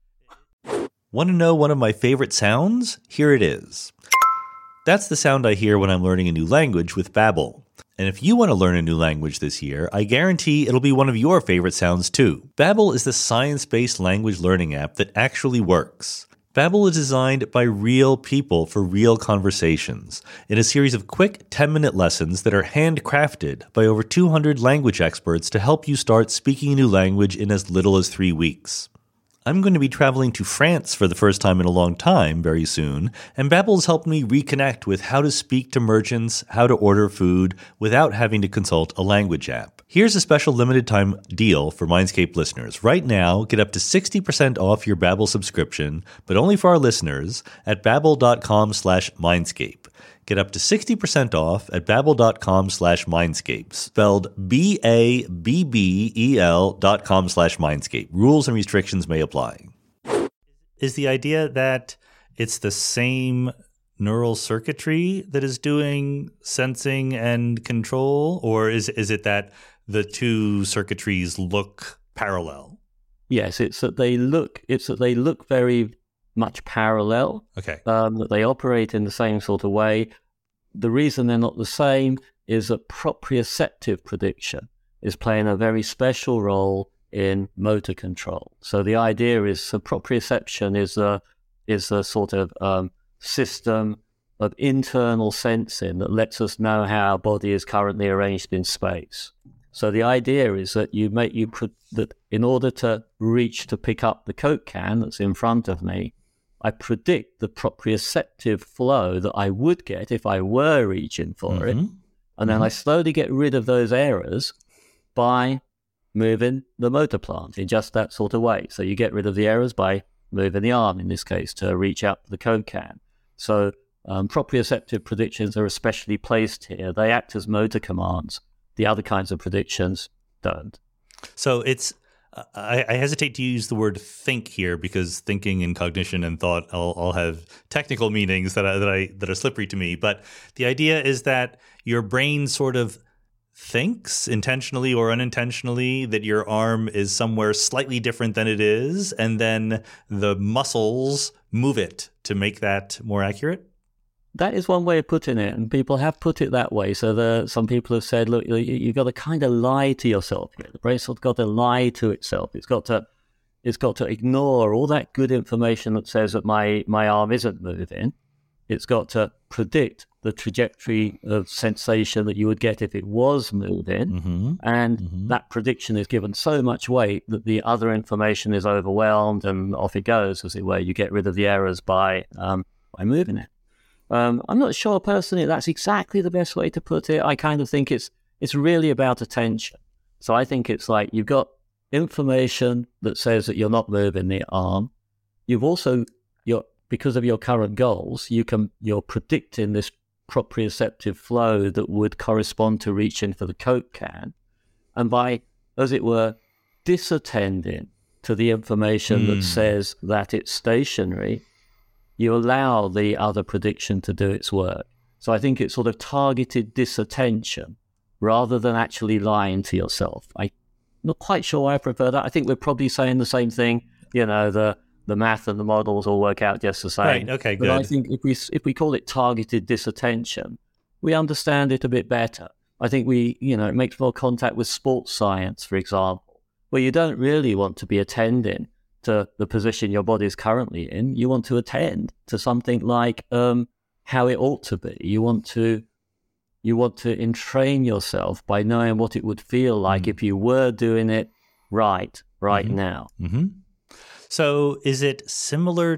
Want to know one of my favorite sounds? Here it is. That's the sound I hear when I'm learning a new language with Babbel. And if you want to learn a new language this year, I guarantee it'll be one of your favorite sounds too. Babbel is the science-based language learning app that actually works. Babbel is designed by real people for real conversations in a series of quick ten-minute lessons that are handcrafted by over two hundred language experts to help you start speaking a new language in as little as three weeks. I'm going to be traveling to France for the first time in a long time very soon, and Babbel has helped me reconnect with how to speak to merchants, how to order food, without having to consult a language app. Here's a special limited time deal for Mindscape listeners. Right now, get up to sixty percent off your Babbel subscription, but only for our listeners at babbel.com slash Mindscape. Get up to sixty percent off at babbel.com slash Mindscape, spelled B A B B E L dot com slash Mindscape. Rules and restrictions may apply. Is the idea that it's the same neural circuitry that is doing sensing and control, or is is it that the two circuitries look parallel? Yes, it's that they look. It's that they look very much parallel. Okay. Um, that they operate in the same sort of way. The reason they're not the same is that proprioceptive prediction is playing a very special role in motor control. So the idea is, so proprioception is a is a sort of um, system of internal sensing that lets us know how our body is currently arranged in space. So the idea is that you make you put that in order to reach to pick up the Coke can that's in front of me, I predict the proprioceptive flow that I would get if I were reaching for mm-hmm. it. And then mm-hmm. I slowly get rid of those errors by moving the motor plant in just that sort of way. So you get rid of the errors by moving the arm, in this case, to reach out to the Coke can. So um, proprioceptive predictions are especially placed here. They act as motor commands. The other kinds of predictions don't. So it's, I, I hesitate to use the word think here because thinking and cognition and thought all, all have technical meanings that I, that I that are slippery to me. But the idea is that your brain sort of thinks intentionally or unintentionally that your arm is somewhere slightly different than it is, and then the muscles move it to make that more accurate? that is one way of putting it, and people have put it that way. So the, some people have said, look, you, you've got to kind of lie to yourself here. The brain's got to lie to itself. It's got to it's got to ignore all that good information that says that my, my arm isn't moving. It's got to predict the trajectory of sensation that you would get if it was moving. Mm-hmm. And mm-hmm. that prediction is given so much weight that the other information is overwhelmed, and off it goes, as it were. You get rid of the errors by um, by moving it. Um, I'm not sure personally that's exactly the best way to put it. I kind of think it's it's really about attention. So I think it's like you've got information that says that you're not moving the arm. You've also, you're, because of your current goals, you can, you're predicting this proprioceptive flow that would correspond to reaching for the Coke can. And by, as it were, disattending to the information mm. that says that it's stationary, you allow the other prediction to do its work. So I think it's sort of targeted disattention rather than actually lying to yourself. I'm not quite sure why I prefer that. I think we're probably saying the same thing. You know, the the math and the models all work out just the same. Right, okay, good. But I think if we if we call it targeted disattention, we understand it a bit better. I think we, you know, it makes more contact with sports science, for example, where you don't really want to be attending to the position your body's currently in. You want to attend to something like um, how it ought to be. You want to you want to entrain yourself by knowing what it would feel like mm-hmm. if you were doing it right, right mm-hmm. now. Mm-hmm. So is it similar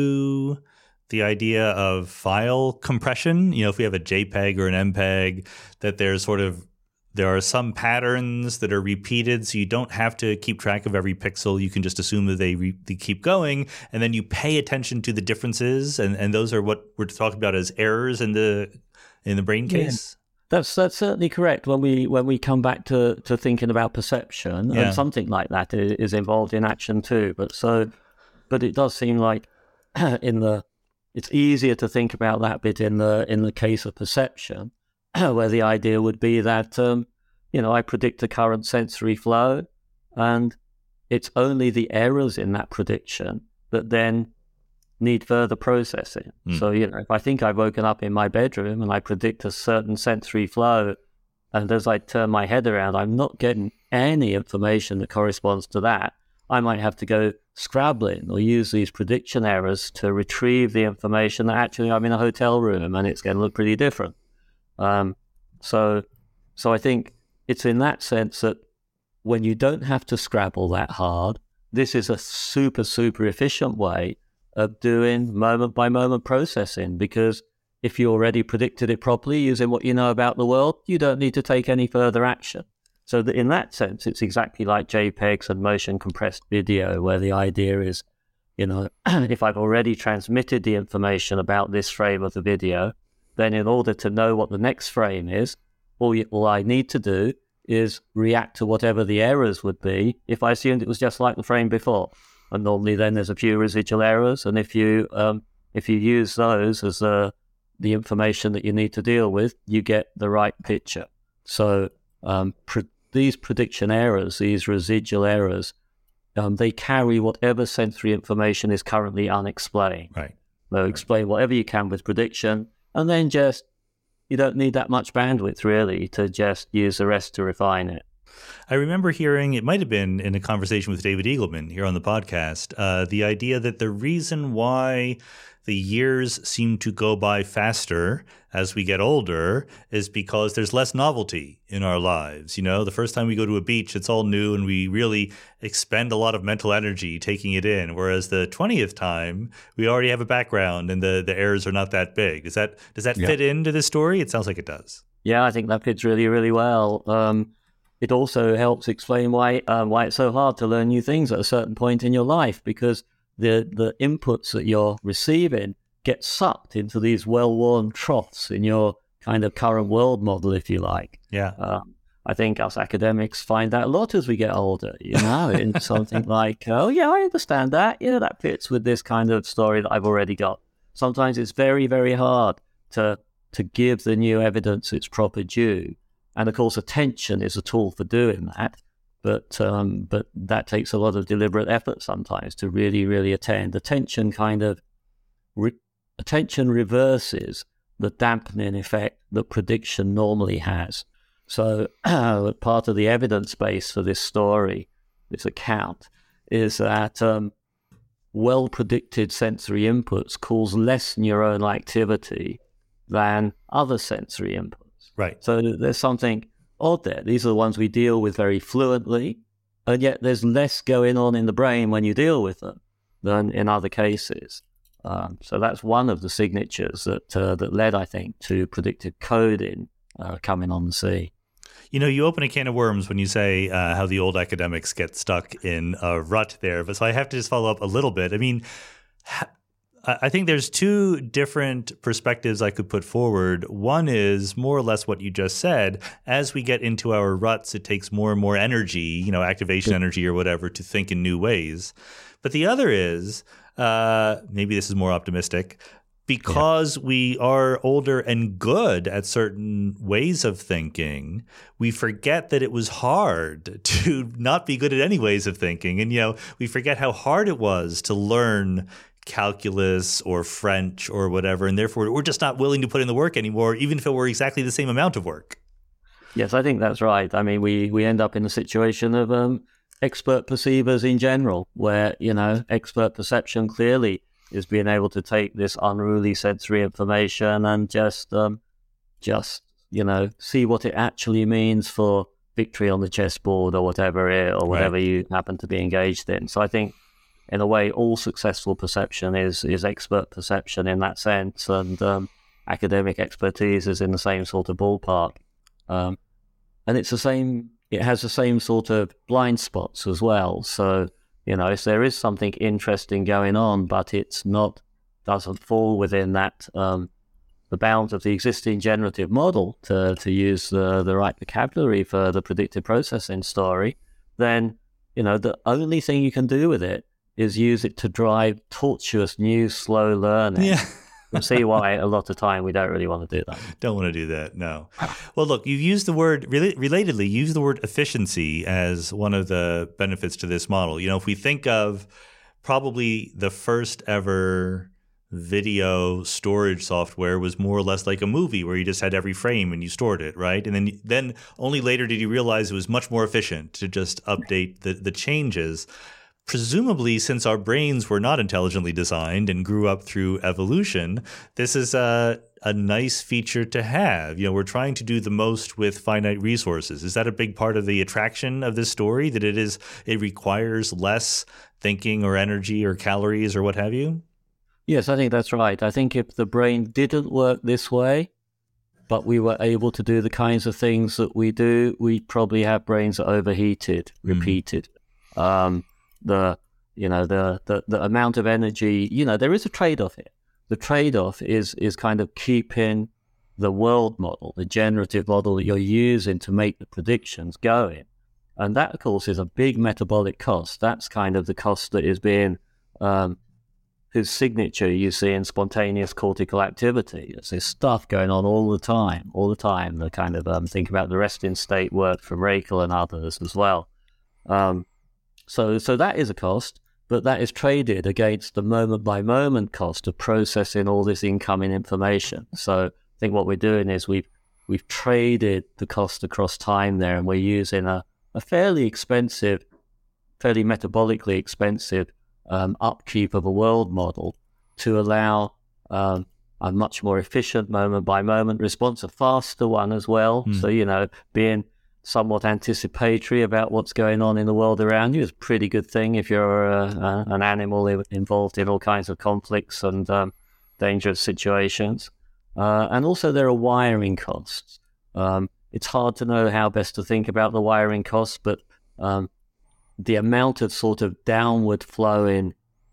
to the idea of file compression? You know, if we have a JPEG or an MPEG, that there's sort of, there are some patterns that are repeated, so you don't have to keep track of every pixel. You can just assume that they, re- they keep going, and then you pay attention to the differences, and, and those are what we're talking about as errors in the in the brain case. Yeah. That's that's certainly correct. When we when we come back to, to thinking about perception, yeah. and something like that is involved in action too. But so, but it does seem like in the it's easier to think about that bit in the in the case of perception, where the idea would be that um, you know I predict the current sensory flow, and it's only the errors in that prediction that then need further processing. Mm. So, you know, if I think I've woken up in my bedroom and I predict a certain sensory flow, and as I turn my head around, I'm not getting any information that corresponds to that, I might have to go scrabbling or use these prediction errors to retrieve the information that actually I'm in a hotel room and it's going to look pretty different. Um, so, so I think it's in that sense that when you don't have to scrabble that hard, this is a super, super efficient way of doing moment-by-moment processing, because if you already predicted it properly using what you know about the world, you don't need to take any further action. So that in that sense, it's exactly like JPEGs and motion-compressed video, where the idea is, you know, if I've already transmitted the information about this frame of the video, then in order to know what the next frame is, all, you, all I need to do is react to whatever the errors would be if I assumed it was just like the frame before. And normally then there's a few residual errors, and if you um, if you use those as uh, the information that you need to deal with, you get the right picture. So um, pre- these prediction errors, these residual errors, um, they carry whatever sensory information is currently unexplained. Right. So right. Explain whatever you can with prediction, and then just, you don't need that much bandwidth really to just use the rest to refine it. I remember hearing, it might have been in a conversation with David Eagleman here on the podcast, uh, the idea that the reason why the years seem to go by faster as we get older is because there's less novelty in our lives. You know, the first time we go to a beach, it's all new and we really expend a lot of mental energy taking it in. Whereas the twentieth time, we already have a background and the, the errors are not that big. Does that, does that yeah. fit into this story? It sounds like it does. Yeah, I think that fits really, really well. Um, It also helps explain why um, why it's so hard to learn new things at a certain point in your life, because the, the inputs that you're receiving get sucked into these well-worn troughs in your kind of current world model, if you like. Yeah. Um, I think us academics find that a lot as we get older, you know, in something like, oh, yeah, I understand that. Yeah, that fits with this kind of story that I've already got. Sometimes it's very, very hard to to give the new evidence its proper due. And of course, attention is a tool for doing that, but um, but that takes a lot of deliberate effort sometimes to really, really attend. Attention kind of re- attention reverses the dampening effect that prediction normally has. So uh, part of the evidence base for this story, this account, is that um, well-predicted sensory inputs cause less neuronal activity than other sensory inputs. Right. So there's something odd there. These are the ones we deal with very fluently, and yet there's less going on in the brain when you deal with them than in other cases. Um, so that's one of the signatures that uh, that led, I think, to predictive coding uh, coming on the scene. You know, you open a can of worms when you say uh, how the old academics get stuck in a rut there. But so I have to just follow up a little bit. I mean, ha- I think there's two different perspectives I could put forward. One is more or less what you just said. As we get into our ruts, it takes more and more energy, you know, activation energy or whatever, to think in new ways. But the other is, uh, maybe this is more optimistic, because yeah. we are older and good at certain ways of thinking, we forget that it was hard to not be good at any ways of thinking. And, you know, we forget how hard it was to learn calculus or French or whatever, and therefore we're just not willing to put in the work anymore, even if it were exactly the same amount of work. Yes, I think that's right. I mean, we, we end up in a situation of um, expert perceivers in general, where, you know, expert perception clearly is being able to take this unruly sensory information and just, um, just you know, see what it actually means for victory on the chessboard or whatever it, or whatever right. you happen to be engaged in. So I think, in a way, all successful perception is is expert perception in that sense, and um, academic expertise is in the same sort of ballpark. Um, and it's the same. It has the same sort of blind spots as well. So, you know, if there is something interesting going on, but it's not doesn't fall within that um, the bounds of the existing generative model, to to use the the right vocabulary for the predictive processing story, then, you know, the only thing you can do with it is use it to drive tortuous new slow learning. Yeah. You'll see why a lot of time we don't really want to do that. Don't want to do that, no. Well, look, you've used the word, rel- relatedly, you used the word efficiency as one of the benefits to this model. You know, if we think of probably the first ever video storage software was more or less like a movie where you just had every frame and you stored it, right? And then then only later did you realize it was much more efficient to just update the, the changes. Presumably, since our brains were not intelligently designed and grew up through evolution, this is a, a nice feature to have. You know, we're trying to do the most with finite resources. Is that a big part of the attraction of this story, that it is it requires less thinking or energy or calories or what have you? Yes, I think that's right. I think if the brain didn't work this way, but we were able to do the kinds of things that we do, we'd probably have brains that overheated, repeated. Mm. Um, the, you know, the, the, the amount of energy, you know, there is a trade-off here. The trade-off is, is kind of keeping the world model, the generative model that you're using to make the predictions going. And that, of course, is a big metabolic cost. That's kind of the cost that is being, um, whose signature you see in spontaneous cortical activity. There's this stuff going on all the time, all the time. The kind of, um, think about the resting state work from Rakel and others as well. Um, So so that is a cost, but that is traded against the moment-by-moment cost of processing all this incoming information. So I think what we're doing is we've, we've traded the cost across time there, and we're using a, a fairly expensive, fairly metabolically expensive um, upkeep of a world model to allow um, a much more efficient moment-by-moment response, a faster one as well. Mm. So, you know, being somewhat anticipatory about what's going on in the world around you is a pretty good thing if you're uh, uh, an animal involved in all kinds of conflicts and um, dangerous situations. Uh, and also there are wiring costs. Um, it's hard to know how best to think about the wiring costs, but um, the amount of sort of downward flowing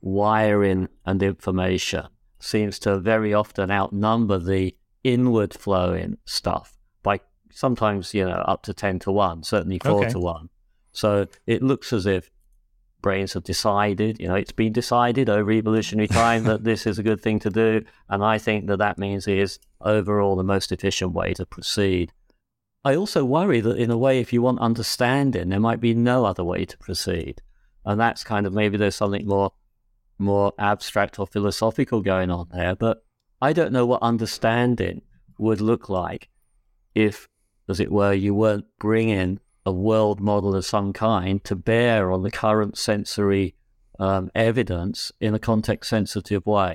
wiring and information seems to very often outnumber the inward flowing stuff by sometimes, you know, up to ten to one, certainly four okay. to one. So it looks as if brains have decided, you know, it's been decided over evolutionary time that this is a good thing to do. And I think that that means it is overall the most efficient way to proceed. I also worry that in a way, if you want understanding, there might be no other way to proceed. And that's kind of, maybe there's something more, more abstract or philosophical going on there. But I don't know what understanding would look like if, as it were, you weren't bringing a world model of some kind to bear on the current sensory um, evidence in a context-sensitive way.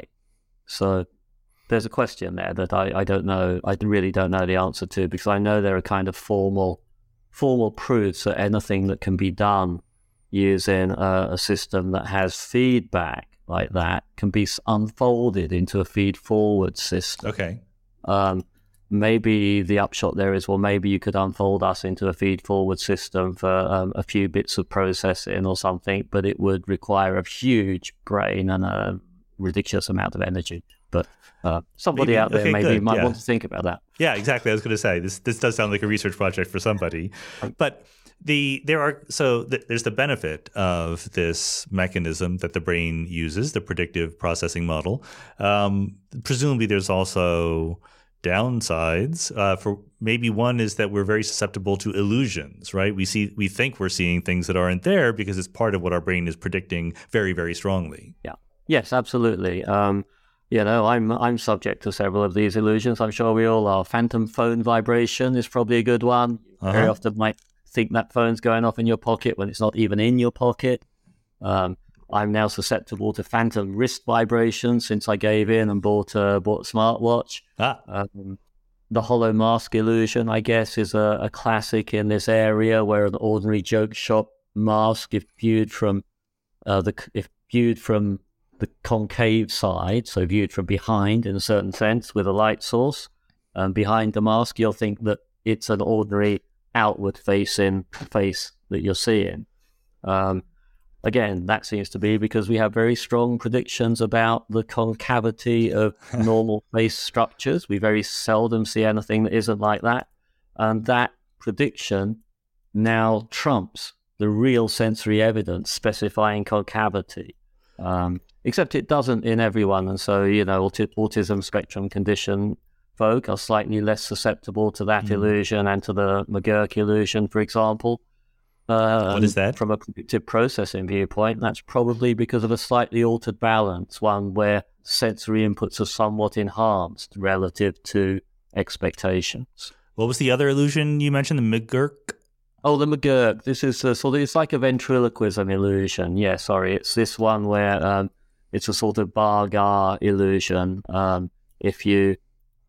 So there's a question there that I, I don't know, I really don't know the answer to, because I know there are kind of formal formal proofs that anything that can be done using a, a system that has feedback like that can be unfolded into a feed-forward system. Okay. Um, maybe the upshot there is, well, maybe you could unfold us into a feed-forward system for um, a few bits of processing or something, but it would require a huge brain and a ridiculous amount of energy. But uh, somebody maybe, out there okay, maybe good, might yeah. want to think about that. Yeah, exactly. I was going to say this. This does sound like a research project for somebody, but the there are so th- there's the benefit of this mechanism that the brain uses, the predictive processing model. Um, presumably, there's also downsides. Uh, for maybe one is that we're very susceptible to illusions, right? We see we think we're seeing things that aren't there because it's part of what our brain is predicting very, very strongly. Yeah. Yes, absolutely. Um, You know, I'm I'm subject to several of these illusions. I'm sure we all are. Phantom phone vibration is probably a good one. Uh-huh. Very often might think that phone's going off in your pocket when it's not even in your pocket. Um, I'm now susceptible to phantom wrist vibration since I gave in and bought a, bought a smartwatch. Ah. Um, the hollow mask illusion, I guess, is a, a classic in this area, where an ordinary joke shop mask, if viewed from uh, the if viewed from the concave side, so viewed from behind in a certain sense with a light source, and behind the mask, you'll think that it's an ordinary outward-facing face that you're seeing. Um, again, that seems to be because we have very strong predictions about the concavity of normal face structures. We very seldom see anything that isn't like that. And that prediction now trumps the real sensory evidence specifying concavity. Um, except it doesn't in everyone. And so, you know, aut- autism spectrum condition folk are slightly less susceptible to that mm. illusion and to the McGurk illusion, for example. Uh, what is that? From a predictive processing viewpoint, that's probably because of a slightly altered balance, one where sensory inputs are somewhat enhanced relative to expectations. What was the other illusion you mentioned, the McGurk? Oh, the McGurk. This is a sort of, it's like a ventriloquism illusion. Yeah, sorry. It's this one where um, it's a sort of Bar-Gar illusion. Um, if you,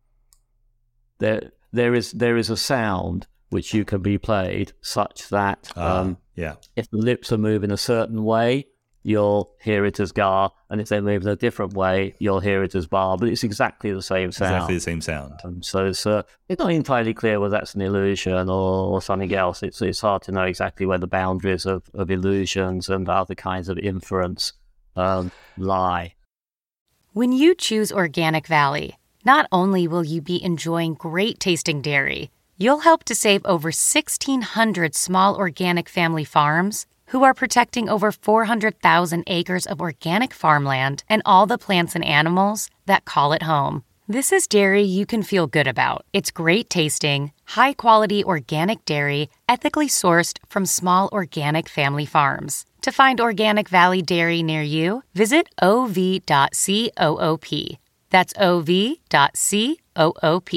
there, there is, there is a sound which you can be played such that um, uh, yeah. if the lips are moving a certain way, you'll hear it as gar, and if they move in a different way, you'll hear it as bar, but it's exactly the same sound. Exactly the same sound. Um, so it's, uh, it's not entirely clear whether that's an illusion or, or something else. It's it's hard to know exactly where the boundaries of, of illusions and other kinds of inference um, lie. When you choose Organic Valley, not only will you be enjoying great tasting dairy, you'll help to save over sixteen hundred small organic family farms who are protecting over four hundred thousand acres of organic farmland and all the plants and animals that call it home. This is dairy you can feel good about. It's great tasting, high-quality organic dairy, ethically sourced from small organic family farms. To find Organic Valley Dairy near you, visit o v dot coop. That's o v dot coop.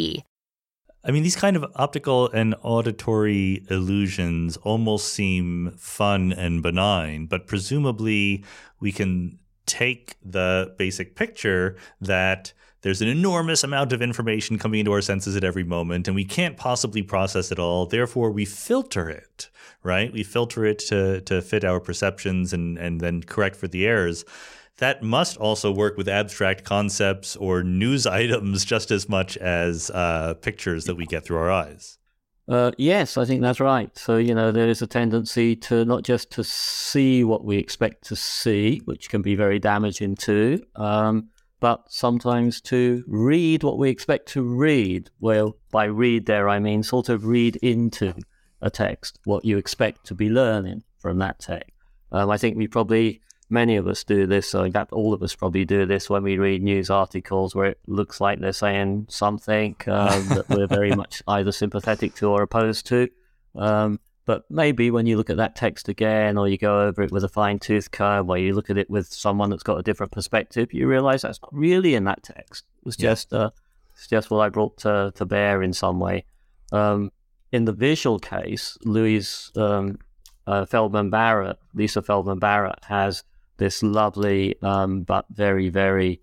I mean, these kind of optical and auditory illusions almost seem fun and benign, but presumably we can take the basic picture that there's an enormous amount of information coming into our senses at every moment, and we can't possibly process it all. Therefore, we filter it, right? We filter it to, to fit our perceptions and, and then correct for the errors. That must also work with abstract concepts or news items just as much as uh, pictures that we get through our eyes. Uh, yes, I think that's right. So, you know, there is a tendency to not just to see what we expect to see, which can be very damaging too, um, but sometimes to read what we expect to read. Well, by read there, I mean sort of read into a text what you expect to be learning from that text. Um, I think we probably... Many of us do this, so in fact, all of us probably do this when we read news articles where it looks like they're saying something um, that we're very much either sympathetic to or opposed to. Um, but maybe when you look at that text again, or you go over it with a fine-tooth comb, or you look at it with someone that's got a different perspective, you realize that's not really in that text. It was Yeah. just uh, it's just what I brought to, to bear in some way. Um, in the visual case, Louise um, uh, Feldman Barrett, Lisa Feldman Barrett, has this lovely um, but very, very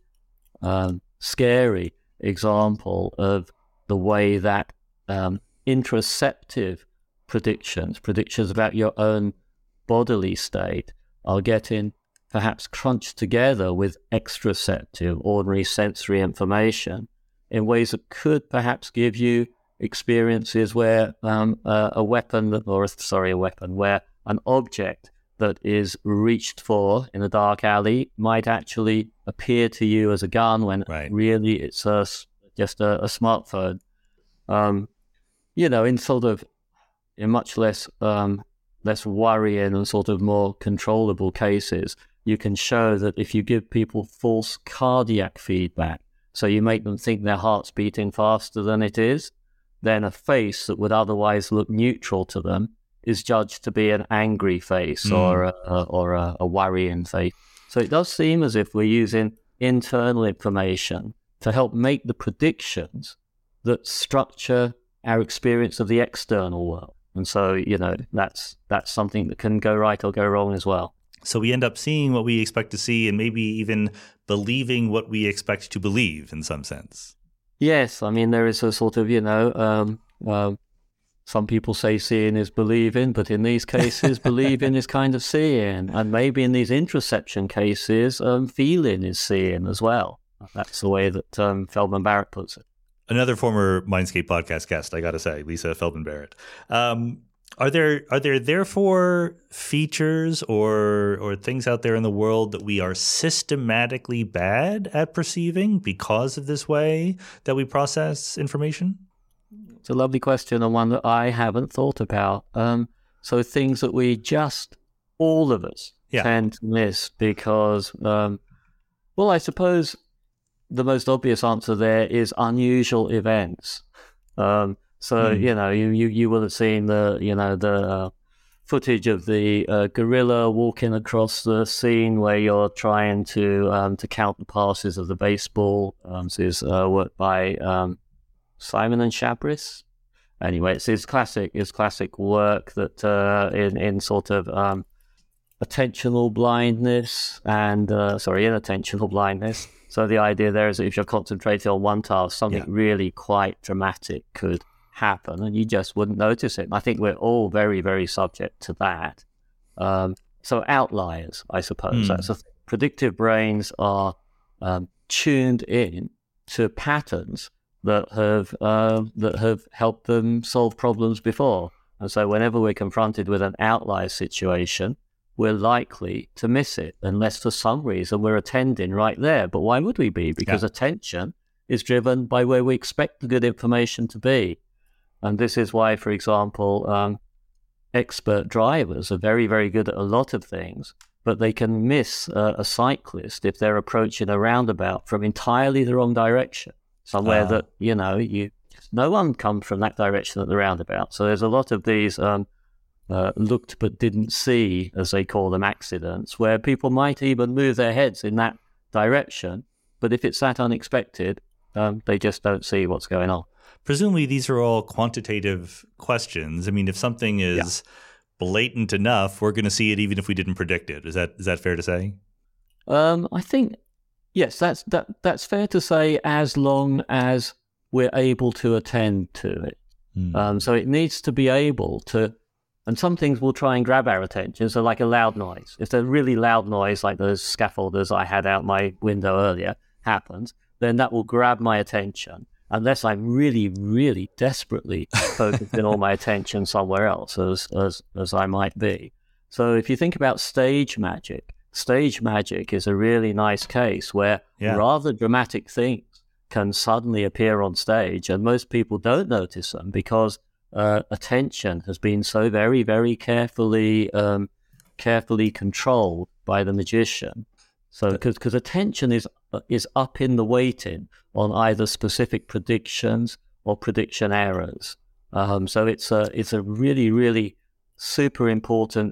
um, scary example of the way that um, interoceptive predictions, predictions about your own bodily state, are getting perhaps crunched together with extraceptive, ordinary sensory information in ways that could perhaps give you experiences where um, uh, a weapon, or sorry, a weapon, where an object that is reached for in a dark alley might actually appear to you as a gun when Right. really it's a, just a, a smartphone. Um, you know, in sort of, in much less um, less worrying and sort of more controllable cases, you can show that if you give people false cardiac feedback, so you make them think their heart's beating faster than it is, then a face that would otherwise look neutral to them is judged to be an angry face mm. or a, or a, a worrying face. So it does seem as if we're using internal information to help make the predictions that structure our experience of the external world. And so, you know, that's that's something that can go right or go wrong as well. So we end up seeing what we expect to see and maybe even believing what we expect to believe in some sense. Yes, I mean, there is a sort of, you know, um, uh, some people say seeing is believing, but in these cases, believing is kind of seeing. And maybe in these interoception cases, um, feeling is seeing as well. That's the way that um, Feldman Barrett puts it. Another former Mindscape podcast guest, I got to say, Lisa Feldman Barrett. Um, are there are there therefore features or or things out there in the world that we are systematically bad at perceiving because of this way that we process information? It's a lovely question and one that I haven't thought about. Um, so things that we just, all of us, yeah. tend to miss because, um, well, I suppose the most obvious answer there is unusual events. Um, so, mm. you know, you, you, you will have seen the, you know, the uh, footage of the uh, gorilla walking across the scene where you're trying to um, to count the passes of the baseball. Um, this is uh, work by um, Simon and Chabris. Anyway, it's his classic, his classic work that uh, in, in sort of um, attentional blindness and, uh, sorry, inattentional blindness. So the idea there is that if you're concentrating on one task, something yeah. really quite dramatic could happen and you just wouldn't notice it. And I think we're all very, very subject to that. Um, so outliers, I suppose. Mm. That's a th- predictive brains are um, tuned in to patterns that have uh, that have helped them solve problems before. And so whenever we're confronted with an outlier situation, we're likely to miss it unless for some reason we're attending right there. But why would we be? Because yeah. attention is driven by where we expect the good information to be. And this is why, for example, um, expert drivers are very, very good at a lot of things, but they can miss uh, a cyclist if they're approaching a roundabout from entirely the wrong direction, somewhere uh. that, you know, you no one comes from that direction at the roundabout. So there's a lot of these um, uh, looked but didn't see, as they call them, accidents, where people might even move their heads in that direction, but if it's that unexpected, um, they just don't see what's going on. Presumably, these are all quantitative questions. I mean, if something is yeah. blatant enough, we're going to see it even if we didn't predict it. Is that is that fair to say? Um, I think, yes, that's that that's fair to say as long as we're able to attend to it. Mm. Um, so it needs to be able to, and some things will try and grab our attention. So like a loud noise. If a really loud noise, like those scaffolders I had out my window earlier, happens, then that will grab my attention. Unless I'm really, really desperately focusing all my attention somewhere else, as, as as I might be. So if you think about stage magic, stage magic is a really nice case where yeah. rather dramatic things can suddenly appear on stage, and most people don't notice them because uh, attention has been so very, very carefully um, carefully controlled by the magician. So because because attention is is up in the weighting on either specific predictions or prediction errors. Um, so it's a it's a really, really super important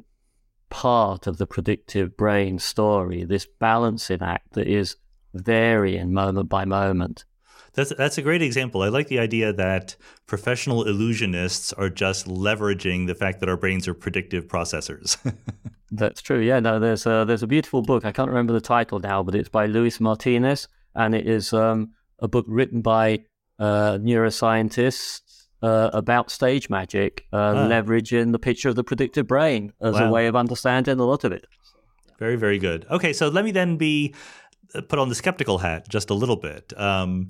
part of the predictive brain story, this balancing act that is varying moment by moment. That's that's a great example. I like the idea that professional illusionists are just leveraging the fact that our brains are predictive processors. That's true. Yeah, no, there's a, there's a beautiful book. I can't remember the title now, but it's by Luis Martinez, and it is um, a book written by uh, neuroscientists uh, about stage magic, uh, ah. leveraging the picture of the predictive brain as wow. a way of understanding a lot of it. Very, very good. Okay, so let me then be put on the skeptical hat just a little bit. Um,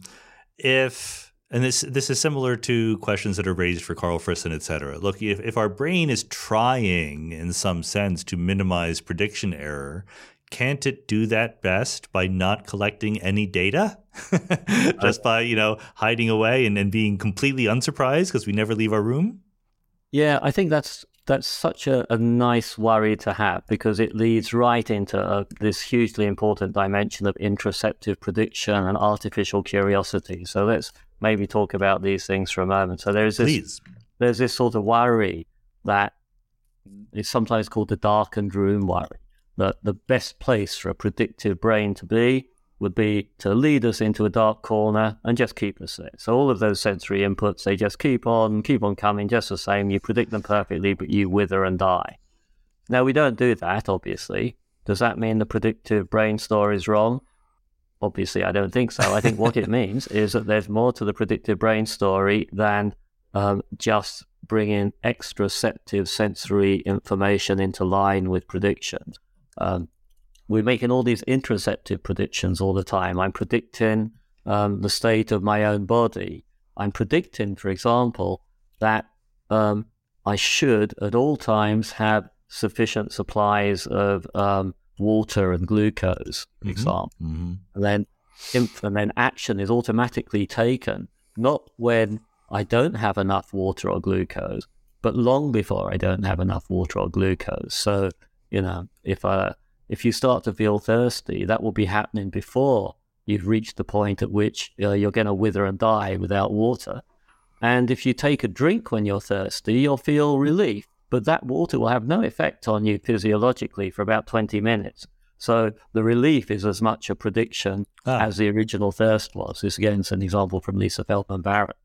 if and this this is similar to questions that are raised for Carl Friston, et cetera. Look, if, if our brain is trying in some sense to minimize prediction error, can't it do that best by not collecting any data? Just by, you know, hiding away and, and being completely unsurprised because we never leave our room? Yeah, I think that's that's such a, a nice worry to have, because it leads right into uh, this hugely important dimension of interoceptive prediction and artificial curiosity. So let's maybe talk about these things for a moment. So there's this, Please. there's this sort of worry that is sometimes called the darkened room worry, that the best place for a predictive brain to be would be to lead us into a dark corner and just keep us there. So all of those sensory inputs, they just keep on, keep on coming just the same. You predict them perfectly, but you wither and die. Now, we don't do that, obviously. Does that mean the predictive brain story is wrong? Obviously, I don't think so. I think what it means is that there's more to the predictive brain story than um, just bringing extraceptive sensory information into line with predictions. Um, We're making all these interoceptive predictions all the time. I'm predicting um, the state of my own body. I'm predicting, for example, that um, I should at all times have sufficient supplies of um, water and glucose, for mm-hmm. example. Mm-hmm. And then, and then action is automatically taken, not when I don't have enough water or glucose, but long before I don't have enough water or glucose. So, you know, if I... If you start to feel thirsty, that will be happening before you've reached the point at which uh, you're going to wither and die without water. And if you take a drink when you're thirsty, you'll feel relief, but that water will have no effect on you physiologically for about twenty minutes. So the relief is as much a prediction ah. as the original thirst was. This, again, is an example from Lisa Feldman Barrett.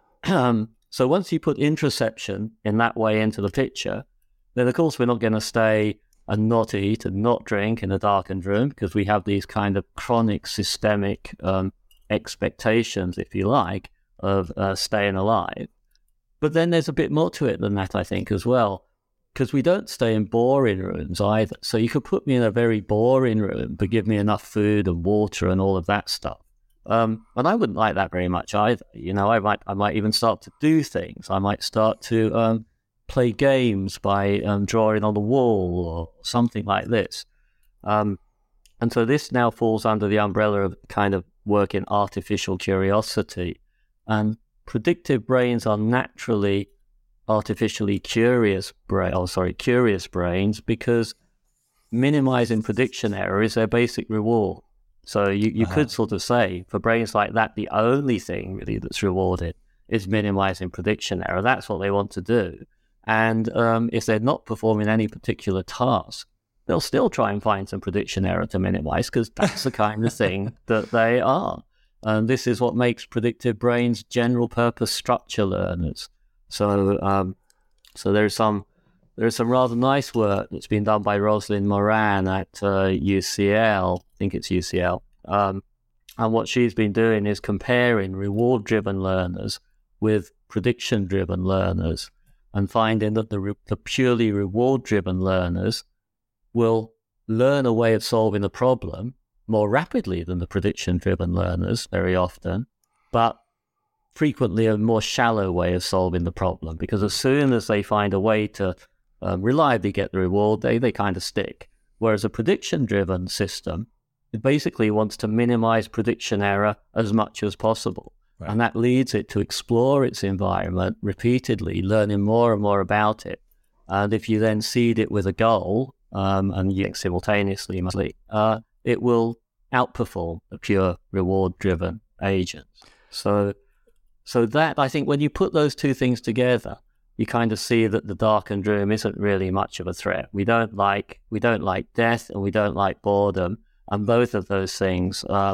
Um, so once you put interoception in that way into the picture, then, of course, we're not going to stay and not eat and not drink in a darkened room, because we have these kind of chronic systemic um, expectations, if you like, of uh, staying alive. But then there's a bit more to it than that, I think, as well, because we don't stay in boring rooms either. So you could put me in a very boring room, but give me enough food and water and all of that stuff. Um, and I wouldn't like that very much either. You know, I might, I might even start to do things. I might start to... Um, play games by um, drawing on the wall or something like this. Um, and so this now falls under the umbrella of kind of work in artificial curiosity. And predictive brains are naturally artificially curious brain, oh, sorry, curious brains, because minimizing prediction error is their basic reward. So you, you uh-huh. could sort of say, for brains like that, the only thing really that's rewarded is minimizing prediction error. That's what they want to do. And um, if they're not performing any particular task, they'll still try and find some prediction error to minimize, because that's the kind of thing that they are. And this is what makes predictive brains general purpose structure learners. So um, so there's some there's some rather nice work that's been done by Rosalind Moran at uh, U C L, I think it's U C L. Um, and what she's been doing is comparing reward-driven learners with prediction-driven learners, and finding that the, re- the purely reward-driven learners will learn a way of solving the problem more rapidly than the prediction-driven learners very often, but frequently a more shallow way of solving the problem, because as soon as they find a way to um, reliably get the reward, they, they kind of stick. Whereas a prediction-driven system, it basically wants to minimize prediction error as much as possible. Right. And that leads it to explore its environment repeatedly, learning more and more about it. And if you then seed it with a goal, um, and you simultaneously, uh, it will outperform the pure reward-driven agents. So, so that, I think, when you put those two things together, you kind of see that the darkened room isn't really much of a threat. We don't like, we don't like death, and we don't like boredom, and both of those things um,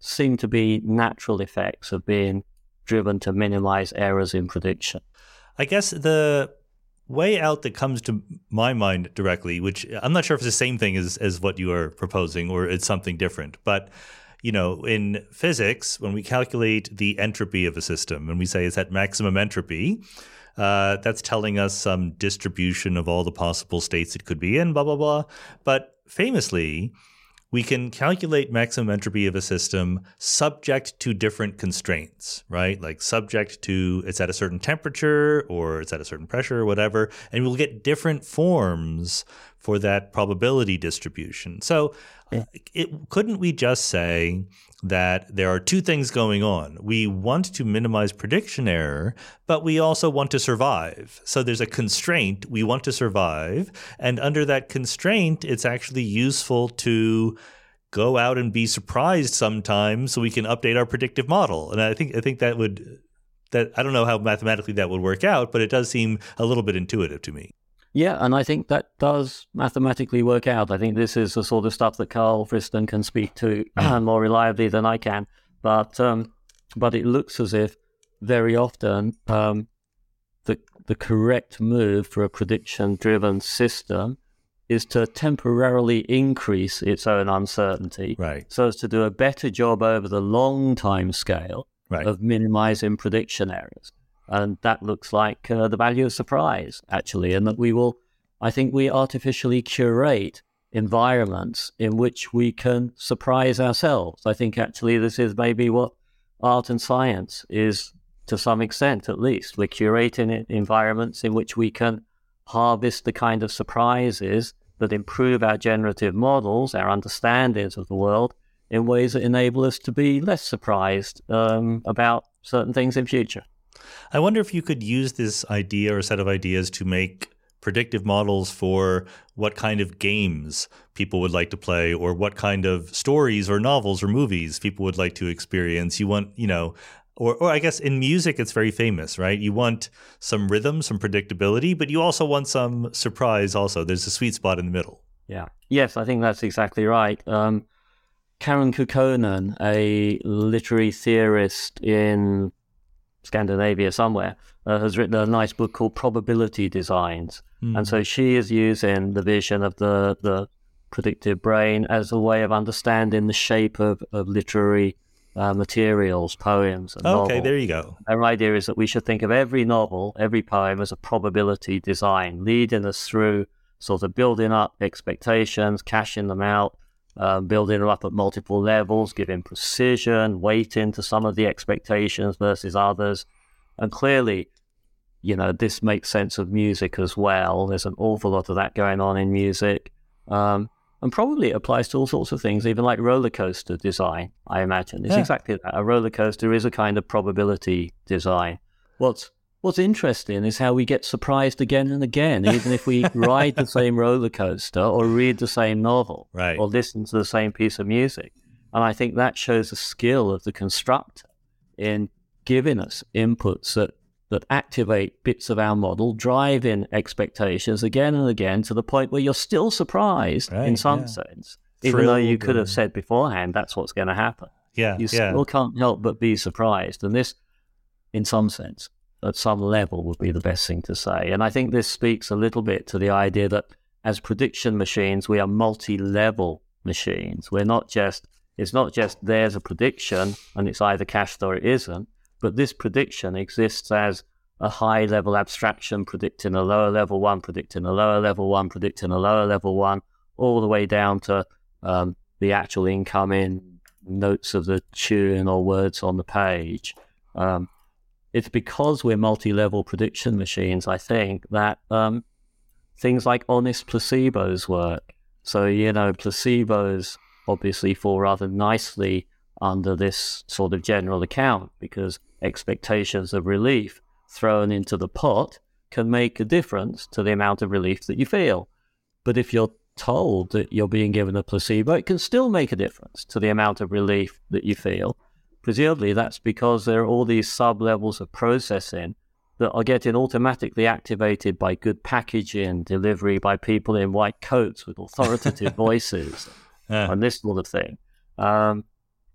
seem to be natural effects of being driven to minimize errors in prediction. I guess the way out that comes to my mind directly, which I'm not sure if it's the same thing as, as what you are proposing or it's something different, but you know, in physics, when we calculate the entropy of a system and we say it's at maximum entropy, uh, that's telling us some distribution of all the possible states it could be in, blah, blah, blah. But famously, we can calculate maximum entropy of a system subject to different constraints, right? Like subject to it's at a certain temperature or it's at a certain pressure or whatever, and we'll get different forms for that probability distribution. So yeah. it, couldn't we just say that there are two things going on? We want to minimize prediction error, but we also want to survive. So there's a constraint. We want to survive. And under that constraint, it's actually useful to go out and be surprised sometimes so we can update our predictive model. And I think I think that would that I don't know how mathematically that would work out, but it does seem a little bit intuitive to me. Yeah, and I think that does mathematically work out. I think this is the sort of stuff that Carl Friston can speak to more reliably than I can. But um, but it looks as if very often um, the the correct move for a prediction-driven system is to temporarily increase its own uncertainty, right, so as to do a better job over the long time scale right. of minimizing prediction errors. And that looks like uh, the value of surprise, actually, and that we will, I think we artificially curate environments in which we can surprise ourselves. I think actually this is maybe what art and science is, to some extent at least. We're curating environments in which we can harvest the kind of surprises that improve our generative models, our understandings of the world, in ways that enable us to be less surprised um, about certain things in future. I wonder if you could use this idea or set of ideas to make predictive models for what kind of games people would like to play or what kind of stories or novels or movies people would like to experience. You want, you know, or, or I guess in music, it's very famous, right? You want some rhythm, some predictability, but you also want some surprise also. There's a sweet spot in the middle. Yeah. Yes, I think that's exactly right. Um, Karen Kukkonen, a literary theorist in Scandinavia somewhere, uh, has written a nice book called Probability Designs. Mm. And so she is using the vision of the, the predictive brain as a way of understanding the shape of, of literary uh, materials, poems and novels. Okay, there you go. Her idea is that we should think of every novel, every poem as a probability design, leading us through sort of building up expectations, cashing them out, Um, building them up at multiple levels, giving precision, weighting to some of the expectations versus others. And clearly, you know, this makes sense of music as well. There's an awful lot of that going on in music. Um, and probably it applies to all sorts of things, even like roller coaster design, I imagine. It's yeah. exactly that. A roller coaster is a kind of probability design. What's What's interesting is how we get surprised again and again, even if we ride the same roller coaster or read the same novel right. or listen to the same piece of music. And I think that shows the skill of the constructor in giving us inputs that, that activate bits of our model, drive in expectations again and again to the point where you're still surprised right, in some yeah. sense, even Thrilled though you could have said beforehand that's what's going to happen. Yeah, you yeah. still can't help but be surprised. And this, in some sense, at some level would be the best thing to say. And I think this speaks a little bit to the idea that as prediction machines, we are multi-level machines. We're not just, it's not just there's a prediction and it's either cached or it isn't, but this prediction exists as a high-level abstraction predicting a lower level one, predicting a lower level one, predicting a lower level one, all the way down to um, the actual incoming notes of the tune or words on the page. Um, It's because we're multi-level prediction machines, I think, that um, things like honest placebos work. So, you know, placebos obviously fall rather nicely under this sort of general account because expectations of relief thrown into the pot can make a difference to the amount of relief that you feel. But if you're told that you're being given a placebo, it can still make a difference to the amount of relief that you feel. Presumably that's because there are all these sub-levels of processing that are getting automatically activated by good packaging, delivery by people in white coats with authoritative voices, yeah. and this sort of thing. Um,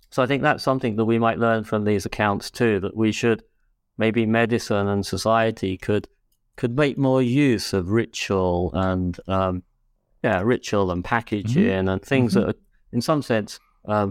So I think that's something that we might learn from these accounts too, that we should, maybe medicine and society could could make more use of ritual and um, yeah, ritual and packaging mm-hmm. and things mm-hmm. that are, in some sense, um,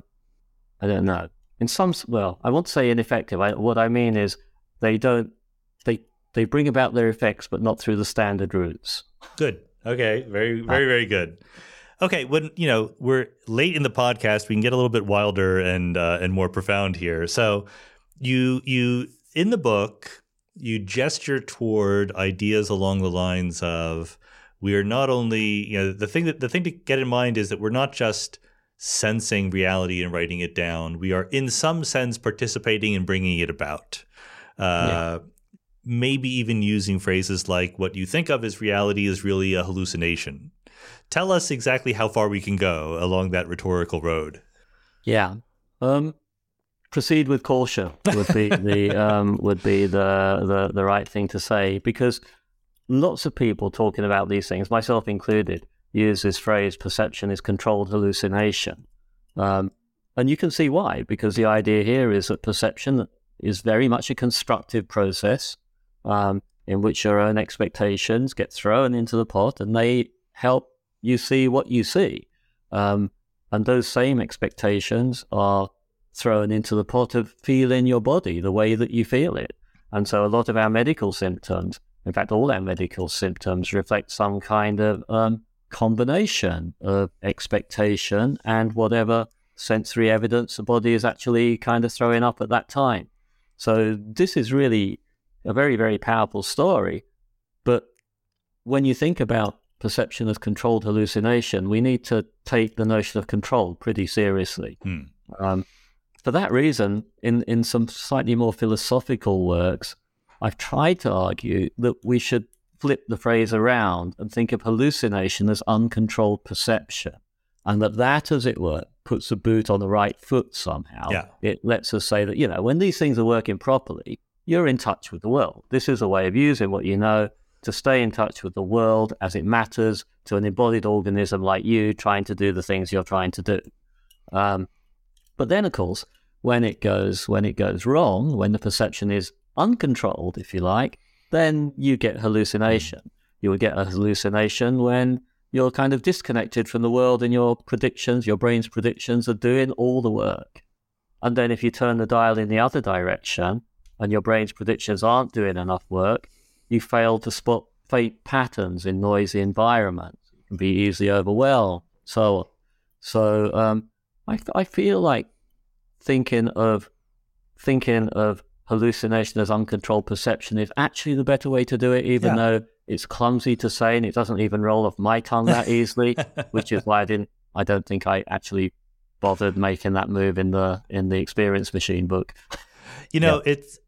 I don't know, in some, well, I won't say ineffective. I, what I mean is they don't, they they bring about their effects, but not through the standard routes. Good. Okay. Very, very, very good. Okay. When, you know, we're late in the podcast, we can get a little bit wilder and uh, and more profound here. So you you in the book, you gesture toward ideas along the lines of, we are not only, you know, the thing that the thing to get in mind is that we're not just sensing reality and writing it down. We are in some sense participating in bringing it about. Uh, yeah. Maybe even using phrases like, what you think of as reality is really a hallucination. Tell us exactly how far we can go along that rhetorical road. Yeah. Um, proceed with caution would be the um, would be the, the the right thing to say, because lots of people talking about these things, myself included, use this phrase, perception is controlled hallucination. Um, and you can see why, because the idea here is that perception is very much a constructive process um, in which your own expectations get thrown into the pot and they help you see what you see. Um, and those same expectations are thrown into the pot of feeling your body the way that you feel it. And so a lot of our medical symptoms, in fact, all our medical symptoms reflect some kind of um, combination of expectation and whatever sensory evidence the body is actually kind of throwing up at that time. So this is really a very, very powerful story. But when you think about perception as controlled hallucination, we need to take the notion of control pretty seriously. Hmm. Um, for that reason, in, in some slightly more philosophical works, I've tried to argue that we should flip the phrase around and think of hallucination as uncontrolled perception, and that that, as it were, puts the boot on the right foot somehow. Yeah. It lets us say that, you know, when these things are working properly, you're in touch with the world. This is a way of using what you know to stay in touch with the world as it matters to an embodied organism like you trying to do the things you're trying to do. Um, but then, of course, when it goes when it goes wrong, when the perception is uncontrolled, if you like, then you get hallucination. You will get a hallucination when you're kind of disconnected from the world and your predictions, your brain's predictions are doing all the work. And then if you turn the dial in the other direction and your brain's predictions aren't doing enough work, you fail to spot faint patterns in noisy environments. You can be easily overwhelmed. So, so um, I, I feel like thinking of thinking of hallucination as uncontrolled perception is actually the better way to do it, even yeah. though it's clumsy to say and it doesn't even roll off my tongue that easily, which is why I didn't. I don't think I actually bothered making that move in the in the Experience Machine book. You know, yeah. it's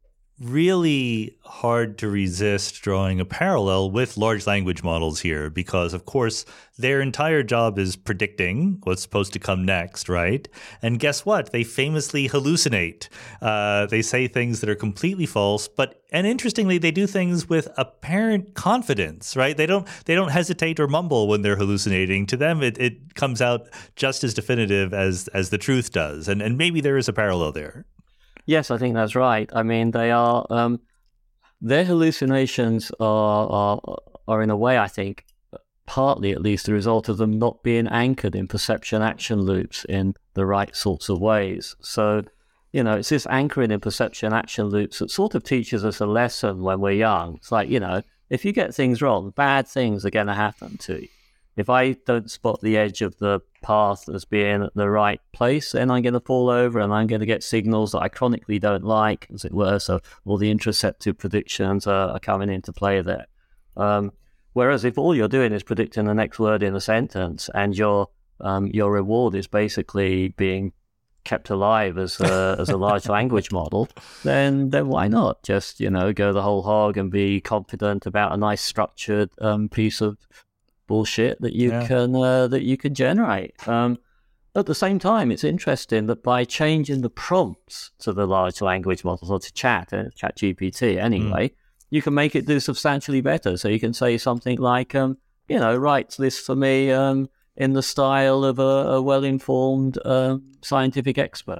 really hard to resist drawing a parallel with large language models here, because, of course, their entire job is predicting what's supposed to come next, right? And guess what? They famously hallucinate. Uh, they say things that are completely false, but and interestingly, they do things with apparent confidence, right? They don't they don't hesitate or mumble when they're hallucinating. To them, it, it comes out just as definitive as as the truth does, and and maybe there is a parallel there. Yes, I think that's right. I mean, they are um, their hallucinations are, are are in a way, I think, partly at least the result of them not being anchored in perception action loops in the right sorts of ways. So, you know, it's this anchoring in perception action loops that sort of teaches us a lesson when we're young. It's like, you know, if you get things wrong, bad things are going to happen to you. If I don't spot the edge of the path as being at the right place, then I'm going to fall over and I'm going to get signals that I chronically don't like, as it were. So all the interoceptive predictions are, are coming into play there. Um, whereas if all you're doing is predicting the next word in a sentence and your um, your reward is basically being kept alive as a, as a large language model, then then why not just, you know, go the whole hog and be confident about a nice structured um, piece of bullshit that you yeah. can uh, that you can generate. Um, at the same time, it's interesting that by changing the prompts to the large language models or to chat, uh, Chat G P T anyway, mm. you can make it do substantially better. So you can say something like, um, you know, write this for me um, in the style of a, a well-informed uh, scientific expert.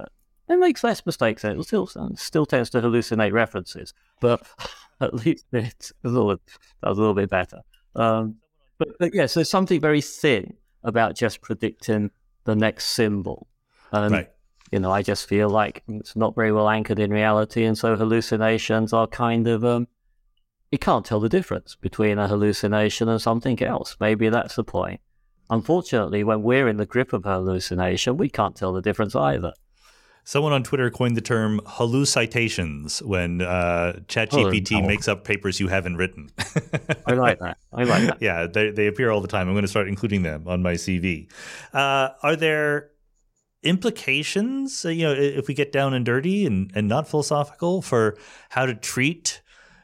It makes less mistakes. It still still tends to hallucinate references, but at least it's a little, that was a little bit better. Um, but, but yes, there's something very thin about just predicting the next symbol. And, right. you know, I just feel like it's not very well anchored in reality, and so hallucinations are kind of, um, you can't tell the difference between a hallucination and something else. Maybe that's the point. Unfortunately, when we're in the grip of a hallucination, we can't tell the difference either. Someone on Twitter coined the term hallucitations when uh, ChatGPT oh, no. makes up papers you haven't written. I like that. I like that. Yeah, they, they appear all the time. I'm going to start including them on my C V. Uh, are there implications, uh, you know, if we get down and dirty and, and not philosophical, for how to treat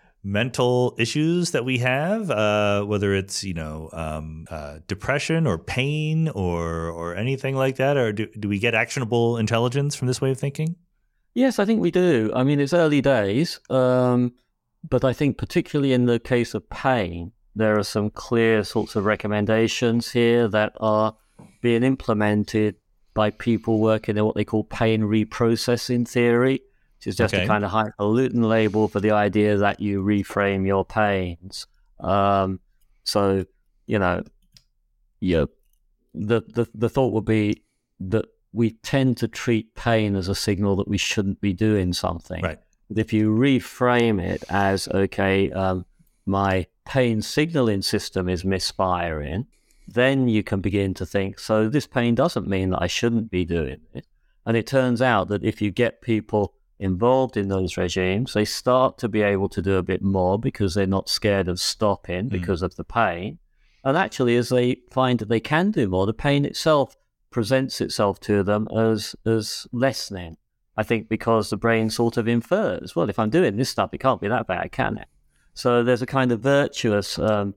mental issues that we have, uh, whether it's, you know, um, uh, depression or pain or or anything like that? Or do, do we get actionable intelligence from this way of thinking? Yes, I think we do. I mean, it's early days, um, but I think particularly in the case of pain, there are some clear sorts of recommendations here that are being implemented by people working in what they call pain reprocessing theory, which is just okay. a kind of highfalutin label for the idea that you reframe your pains. Um, so, you know, yeah, the, the the thought would be that we tend to treat pain as a signal that we shouldn't be doing something. Right. But if you reframe it as, okay, um, my pain signaling system is misfiring, then you can begin to think, so this pain doesn't mean that I shouldn't be doing it. And it turns out that if you get people involved in those regimes, they start to be able to do a bit more because they're not scared of stopping because mm. of the pain. And actually, as they find that they can do more, the pain itself presents itself to them as as lessening. I think because the brain sort of infers, well, if I'm doing this stuff, it can't be that bad, can it? So there's a kind of virtuous um,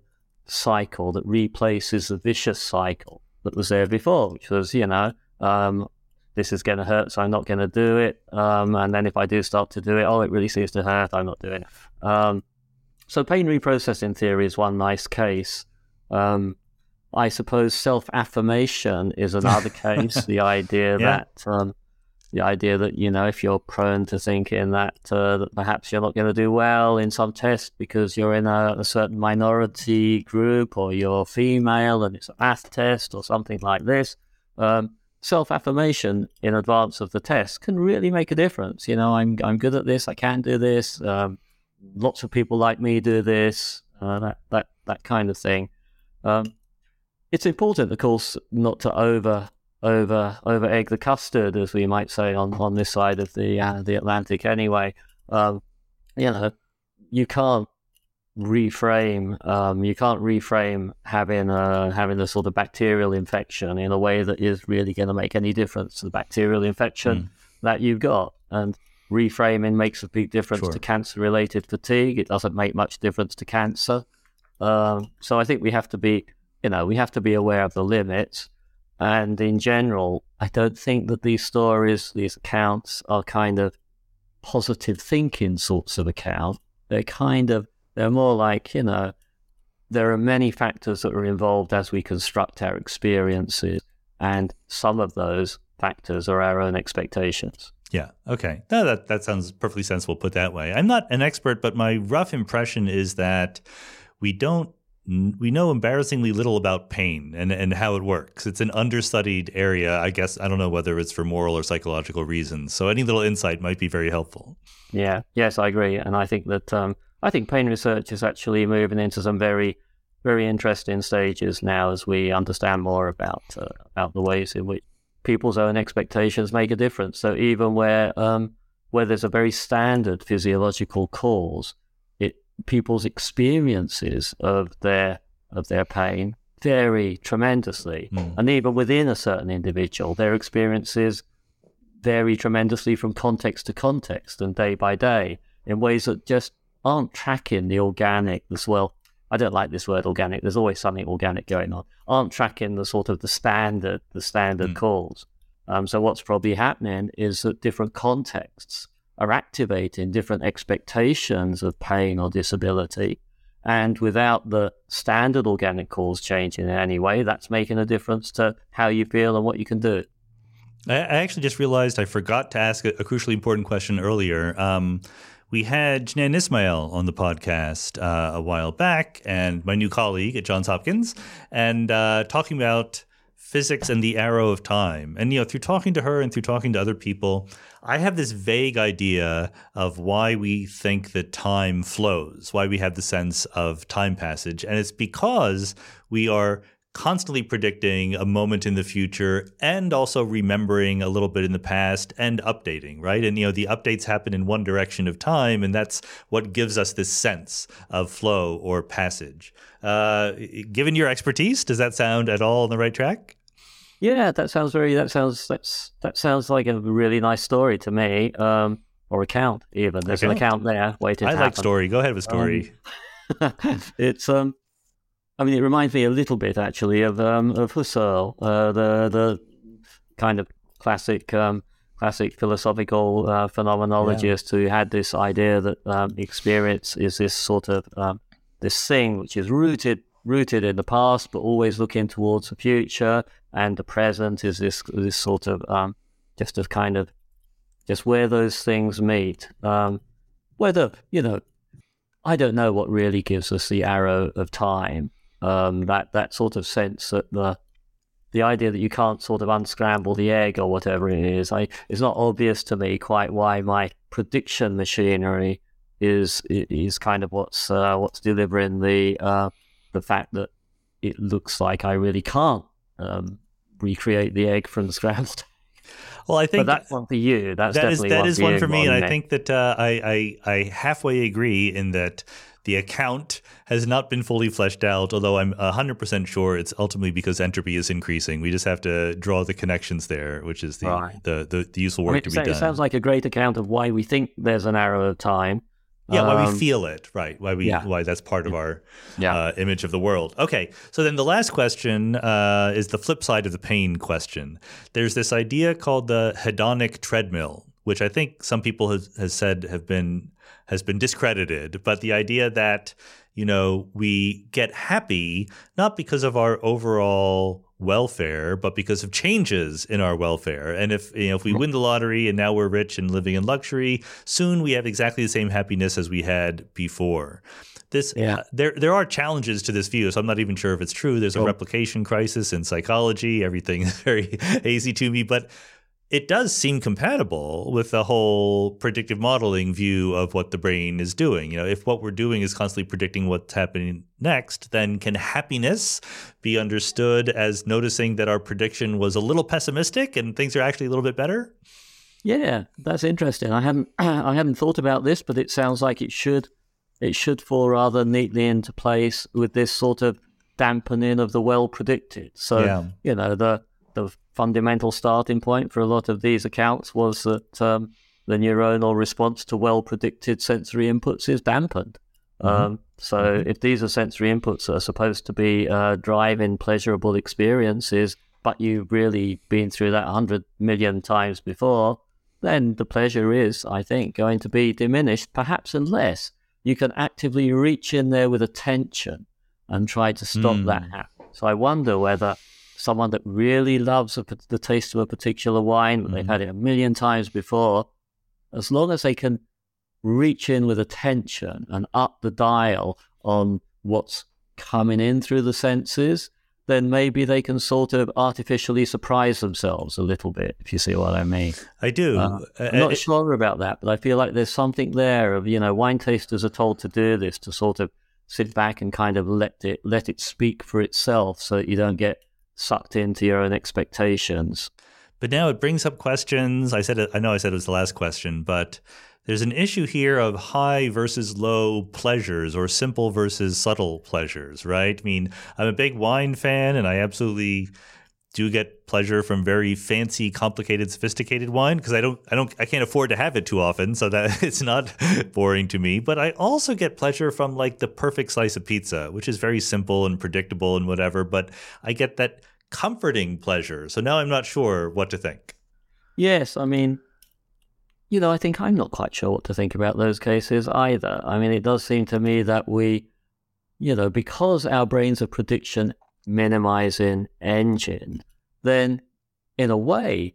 cycle that replaces the vicious cycle that was there before, which was, you know, um, this is going to hurt, so I'm not going to do it. Um, and then if I do start to do it, oh, it really seems to hurt, I'm not doing it. Um, so pain reprocessing theory is one nice case. Um, I suppose self-affirmation is another case. The idea yeah. that, um, the idea that, you know, if you're prone to thinking that, uh, that perhaps you're not going to do well in some test because you're in a, a certain minority group, or you're female and it's a math test or something like this, um, self-affirmation in advance of the test can really make a difference. You know, I'm I'm good at this, I can do this, um, lots of people like me do this, uh, that, that, that kind of thing. Um, it's important, of course, not to over over over egg the custard, as we might say on, on this side of the uh, the Atlantic. Anyway, um, you know, you can't reframe um, you can't reframe having a having a sort of bacterial infection in a way that is really going to make any difference to the bacterial infection mm. that you've got. And reframing makes a big difference sure. to cancer-related fatigue. It doesn't make much difference to cancer. Um, so I think we have to be, you know, we have to be aware of the limits. And in general, I don't think that these stories, these accounts, are kind of positive thinking sorts of account. They're kind of, they're more like, you know, there are many factors that are involved as we construct our experiences, and some of those factors are our own expectations. Yeah. Okay. No, that, that sounds perfectly sensible put that way. I'm not an expert, but my rough impression is that we don't, we know embarrassingly little about pain and, and how it works. It's an understudied area. I guess, I don't know whether it's for moral or psychological reasons. So any little insight might be very helpful. Yeah. Yes, I agree. And I think that, um, I think pain research is actually moving into some very, very interesting stages now as we understand more about, uh, about the ways in which people's own expectations make a difference. So even where, um, where there's a very standard physiological cause, people's experiences of their of their pain vary tremendously. Mm. And even within a certain individual, their experiences vary tremendously from context to context and day by day in ways that just aren't tracking the organic as well. I don't like this word organic. There's always something organic going on. Aren't tracking the sort of the standard, the standard mm. cause. Um, so what's probably happening is that different contexts are activating different expectations of pain or disability. And without the standard organic cause changing in any way, that's making a difference to how you feel and what you can do. I, I actually just realized I forgot to ask a, a crucially important question earlier. Um, we had Jeanine Ismail on the podcast uh, a while back, and my new colleague at Johns Hopkins, and uh, talking about physics and the arrow of time. And, you know, through talking to her and through talking to other people, I have this vague idea of why we think that time flows, why we have the sense of time passage. And it's because we are constantly predicting a moment in the future and also remembering a little bit in the past and updating, right? And, you know, the updates happen in one direction of time, and that's what gives us this sense of flow or passage. Uh, given your expertise, does that sound at all on the right track? Yeah, that sounds very, that sounds, that's, that sounds like a really nice story to me, um, or account even. There's okay. an account there waiting I to like happen. story. Go ahead with story. Um, it's, um, I mean, it reminds me a little bit, actually, of um, of Husserl, uh, the the kind of classic um, classic philosophical uh, phenomenologist yeah. who had this idea that um, experience is this sort of um, this thing which is rooted rooted in the past, but always looking towards the future, and the present is this this sort of um, just a kind of just where those things meet. Um, whether you know, I don't know what really gives us the arrow of time. Um, that, that sort of sense that the the idea that you can't sort of unscramble the egg or whatever it is, I it's not obvious to me quite why my prediction machinery is is kind of what's uh, what's delivering the uh, the fact that it looks like I really can't um, recreate the egg from the scrambled. Well, I think but that's one for you. That's that definitely is, that one is for one you, for me, one and I think that uh, I, I I halfway agree in that the account has not been fully fleshed out, although I'm one hundred percent sure it's ultimately because entropy is increasing. We just have to draw the connections there, which is the right. the, the, the useful work I mean, to be it done. It sounds like a great account of why we think there's an arrow of time. Yeah, why um, we feel it, right? Why we, yeah. why that's part of our yeah. uh, image of the world. Okay, so then the last question uh, is the flip side of the pain question. There's this idea called the hedonic treadmill, which I think some people has, has said have been has been discredited. But the idea that you know we get happy not because of our overall welfare, but because of changes in our welfare. And if you know, if we win the lottery and now we're rich and living in luxury, soon we have exactly the same happiness as we had before. This yeah. uh, there there are challenges to this view, so I'm not even sure if it's true. There's a oh. replication crisis in psychology. Everything is very hazy to me, but it does seem compatible with the whole predictive modeling view of what the brain is doing. You know, if what we're doing is constantly predicting what's happening next, then can happiness be understood as noticing that our prediction was a little pessimistic and things are actually a little bit better? Yeah, that's interesting. I hadn't I hadn't thought about this, but it sounds like it should it should fall rather neatly into place with this sort of dampening of the well predicted. So yeah. you know the the fundamental starting point for a lot of these accounts was that um, the neuronal response to well-predicted sensory inputs is dampened. Mm-hmm. Um, so mm-hmm. if these are sensory inputs that are supposed to be uh, driving pleasurable experiences, but you've really been through that one hundred million times before, then the pleasure is, I think, going to be diminished, perhaps unless you can actively reach in there with attention and try to stop mm. that happening. So I wonder whether someone that really loves a, the taste of a particular wine, mm. they've had it a million times before, as long as they can reach in with attention and up the dial on what's coming in through the senses, then maybe they can sort of artificially surprise themselves a little bit, if you see what I mean. I do. Uh, I'm not uh, sure about that, but I feel like there's something there of, you know, wine tasters are told to do this, to sort of sit back and kind of let it let it speak for itself so that you don't get sucked into your own expectations. But now it brings up questions. I said it, I know I said it was the last question, but there's an issue here of high versus low pleasures or simple versus subtle pleasures, right? I mean, I'm a big wine fan and I absolutely do get pleasure from very fancy, complicated, sophisticated wine because I don't I don't I can't afford to have it too often, so that it's not boring to me. But I also get pleasure from like the perfect slice of pizza, which is very simple and predictable and whatever, but I get that comforting pleasure. So now I'm not sure what to think. Yes, I mean, you know, I think I'm not quite sure what to think about those cases either. I mean, it does seem to me that we, you know, because our brains are prediction minimizing engine, then in a way,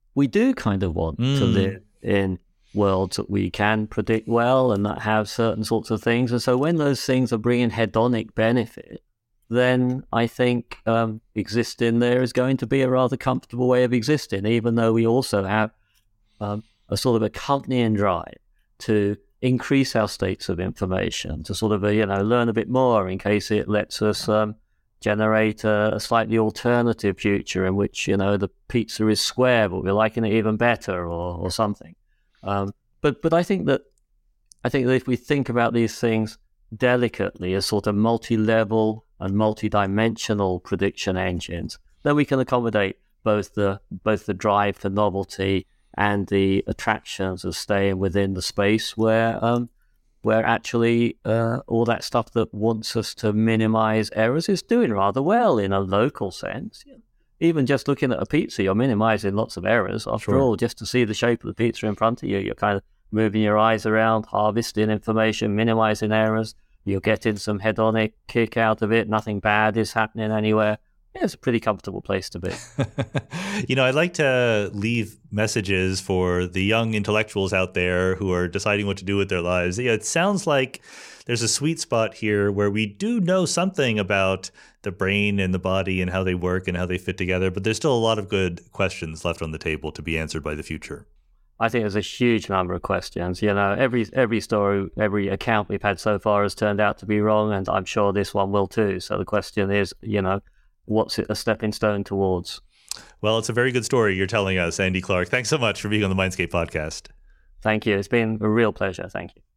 we do kind of want mm. to live in worlds that we can predict well and that have certain sorts of things. And so when those things are bringing hedonic benefit, then I think um, existing there is going to be a rather comfortable way of existing, even though we also have um, a sort of accompanying drive to increase our states of information, to sort of, uh, you know, learn a bit more in case it lets us um, generate a, a slightly alternative future in which, you know, the pizza is square, but we're liking it even better or, or something. Um, but but I think that I think that if we think about these things delicately as sort of multi-level and multi-dimensional prediction engines, then we can accommodate both the both the drive for novelty and the attractions of staying within the space where um, where actually uh, all that stuff that wants us to minimize errors is doing rather well in a local sense. Even just looking at a pizza, you're minimizing lots of errors. After Sure. all, just to see the shape of the pizza in front of you, you're kind of moving your eyes around, harvesting information, minimizing errors. You're getting some hedonic kick out of it. Nothing bad is happening anywhere. Yeah, it's a pretty comfortable place to be. You know, I'd like to leave messages for the young intellectuals out there who are deciding what to do with their lives. Yeah, it sounds like there's a sweet spot here where we do know something about the brain and the body and how they work and how they fit together, but there's still a lot of good questions left on the table to be answered by the future. I think there's a huge number of questions. You know, every every story, every account we've had so far has turned out to be wrong, and I'm sure this one will too. So the question is, you know, what's it a stepping stone towards? Well, it's a very good story you're telling us, Andy Clark. Thanks so much for being on the Mindscape podcast. Thank you. It's been a real pleasure. Thank you.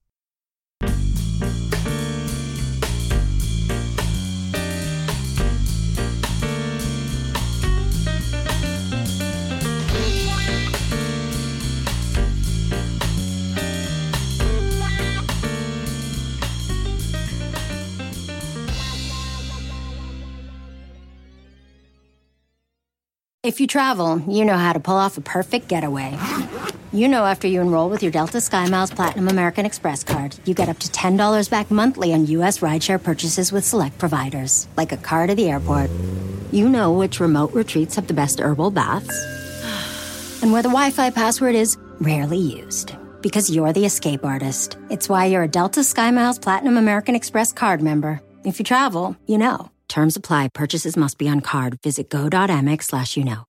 If you travel, you know how to pull off a perfect getaway. You know after you enroll with your Delta SkyMiles Platinum American Express card, you get up to ten dollars back monthly on U S rideshare purchases with select providers, like a car to the airport. You know which remote retreats have the best herbal baths, and where the Wi-Fi password is rarely used. Because you're the escape artist. It's why you're a Delta SkyMiles Platinum American Express card member. If you travel, you know. Terms apply. Purchases must be on card. Visit go.amex slash you know.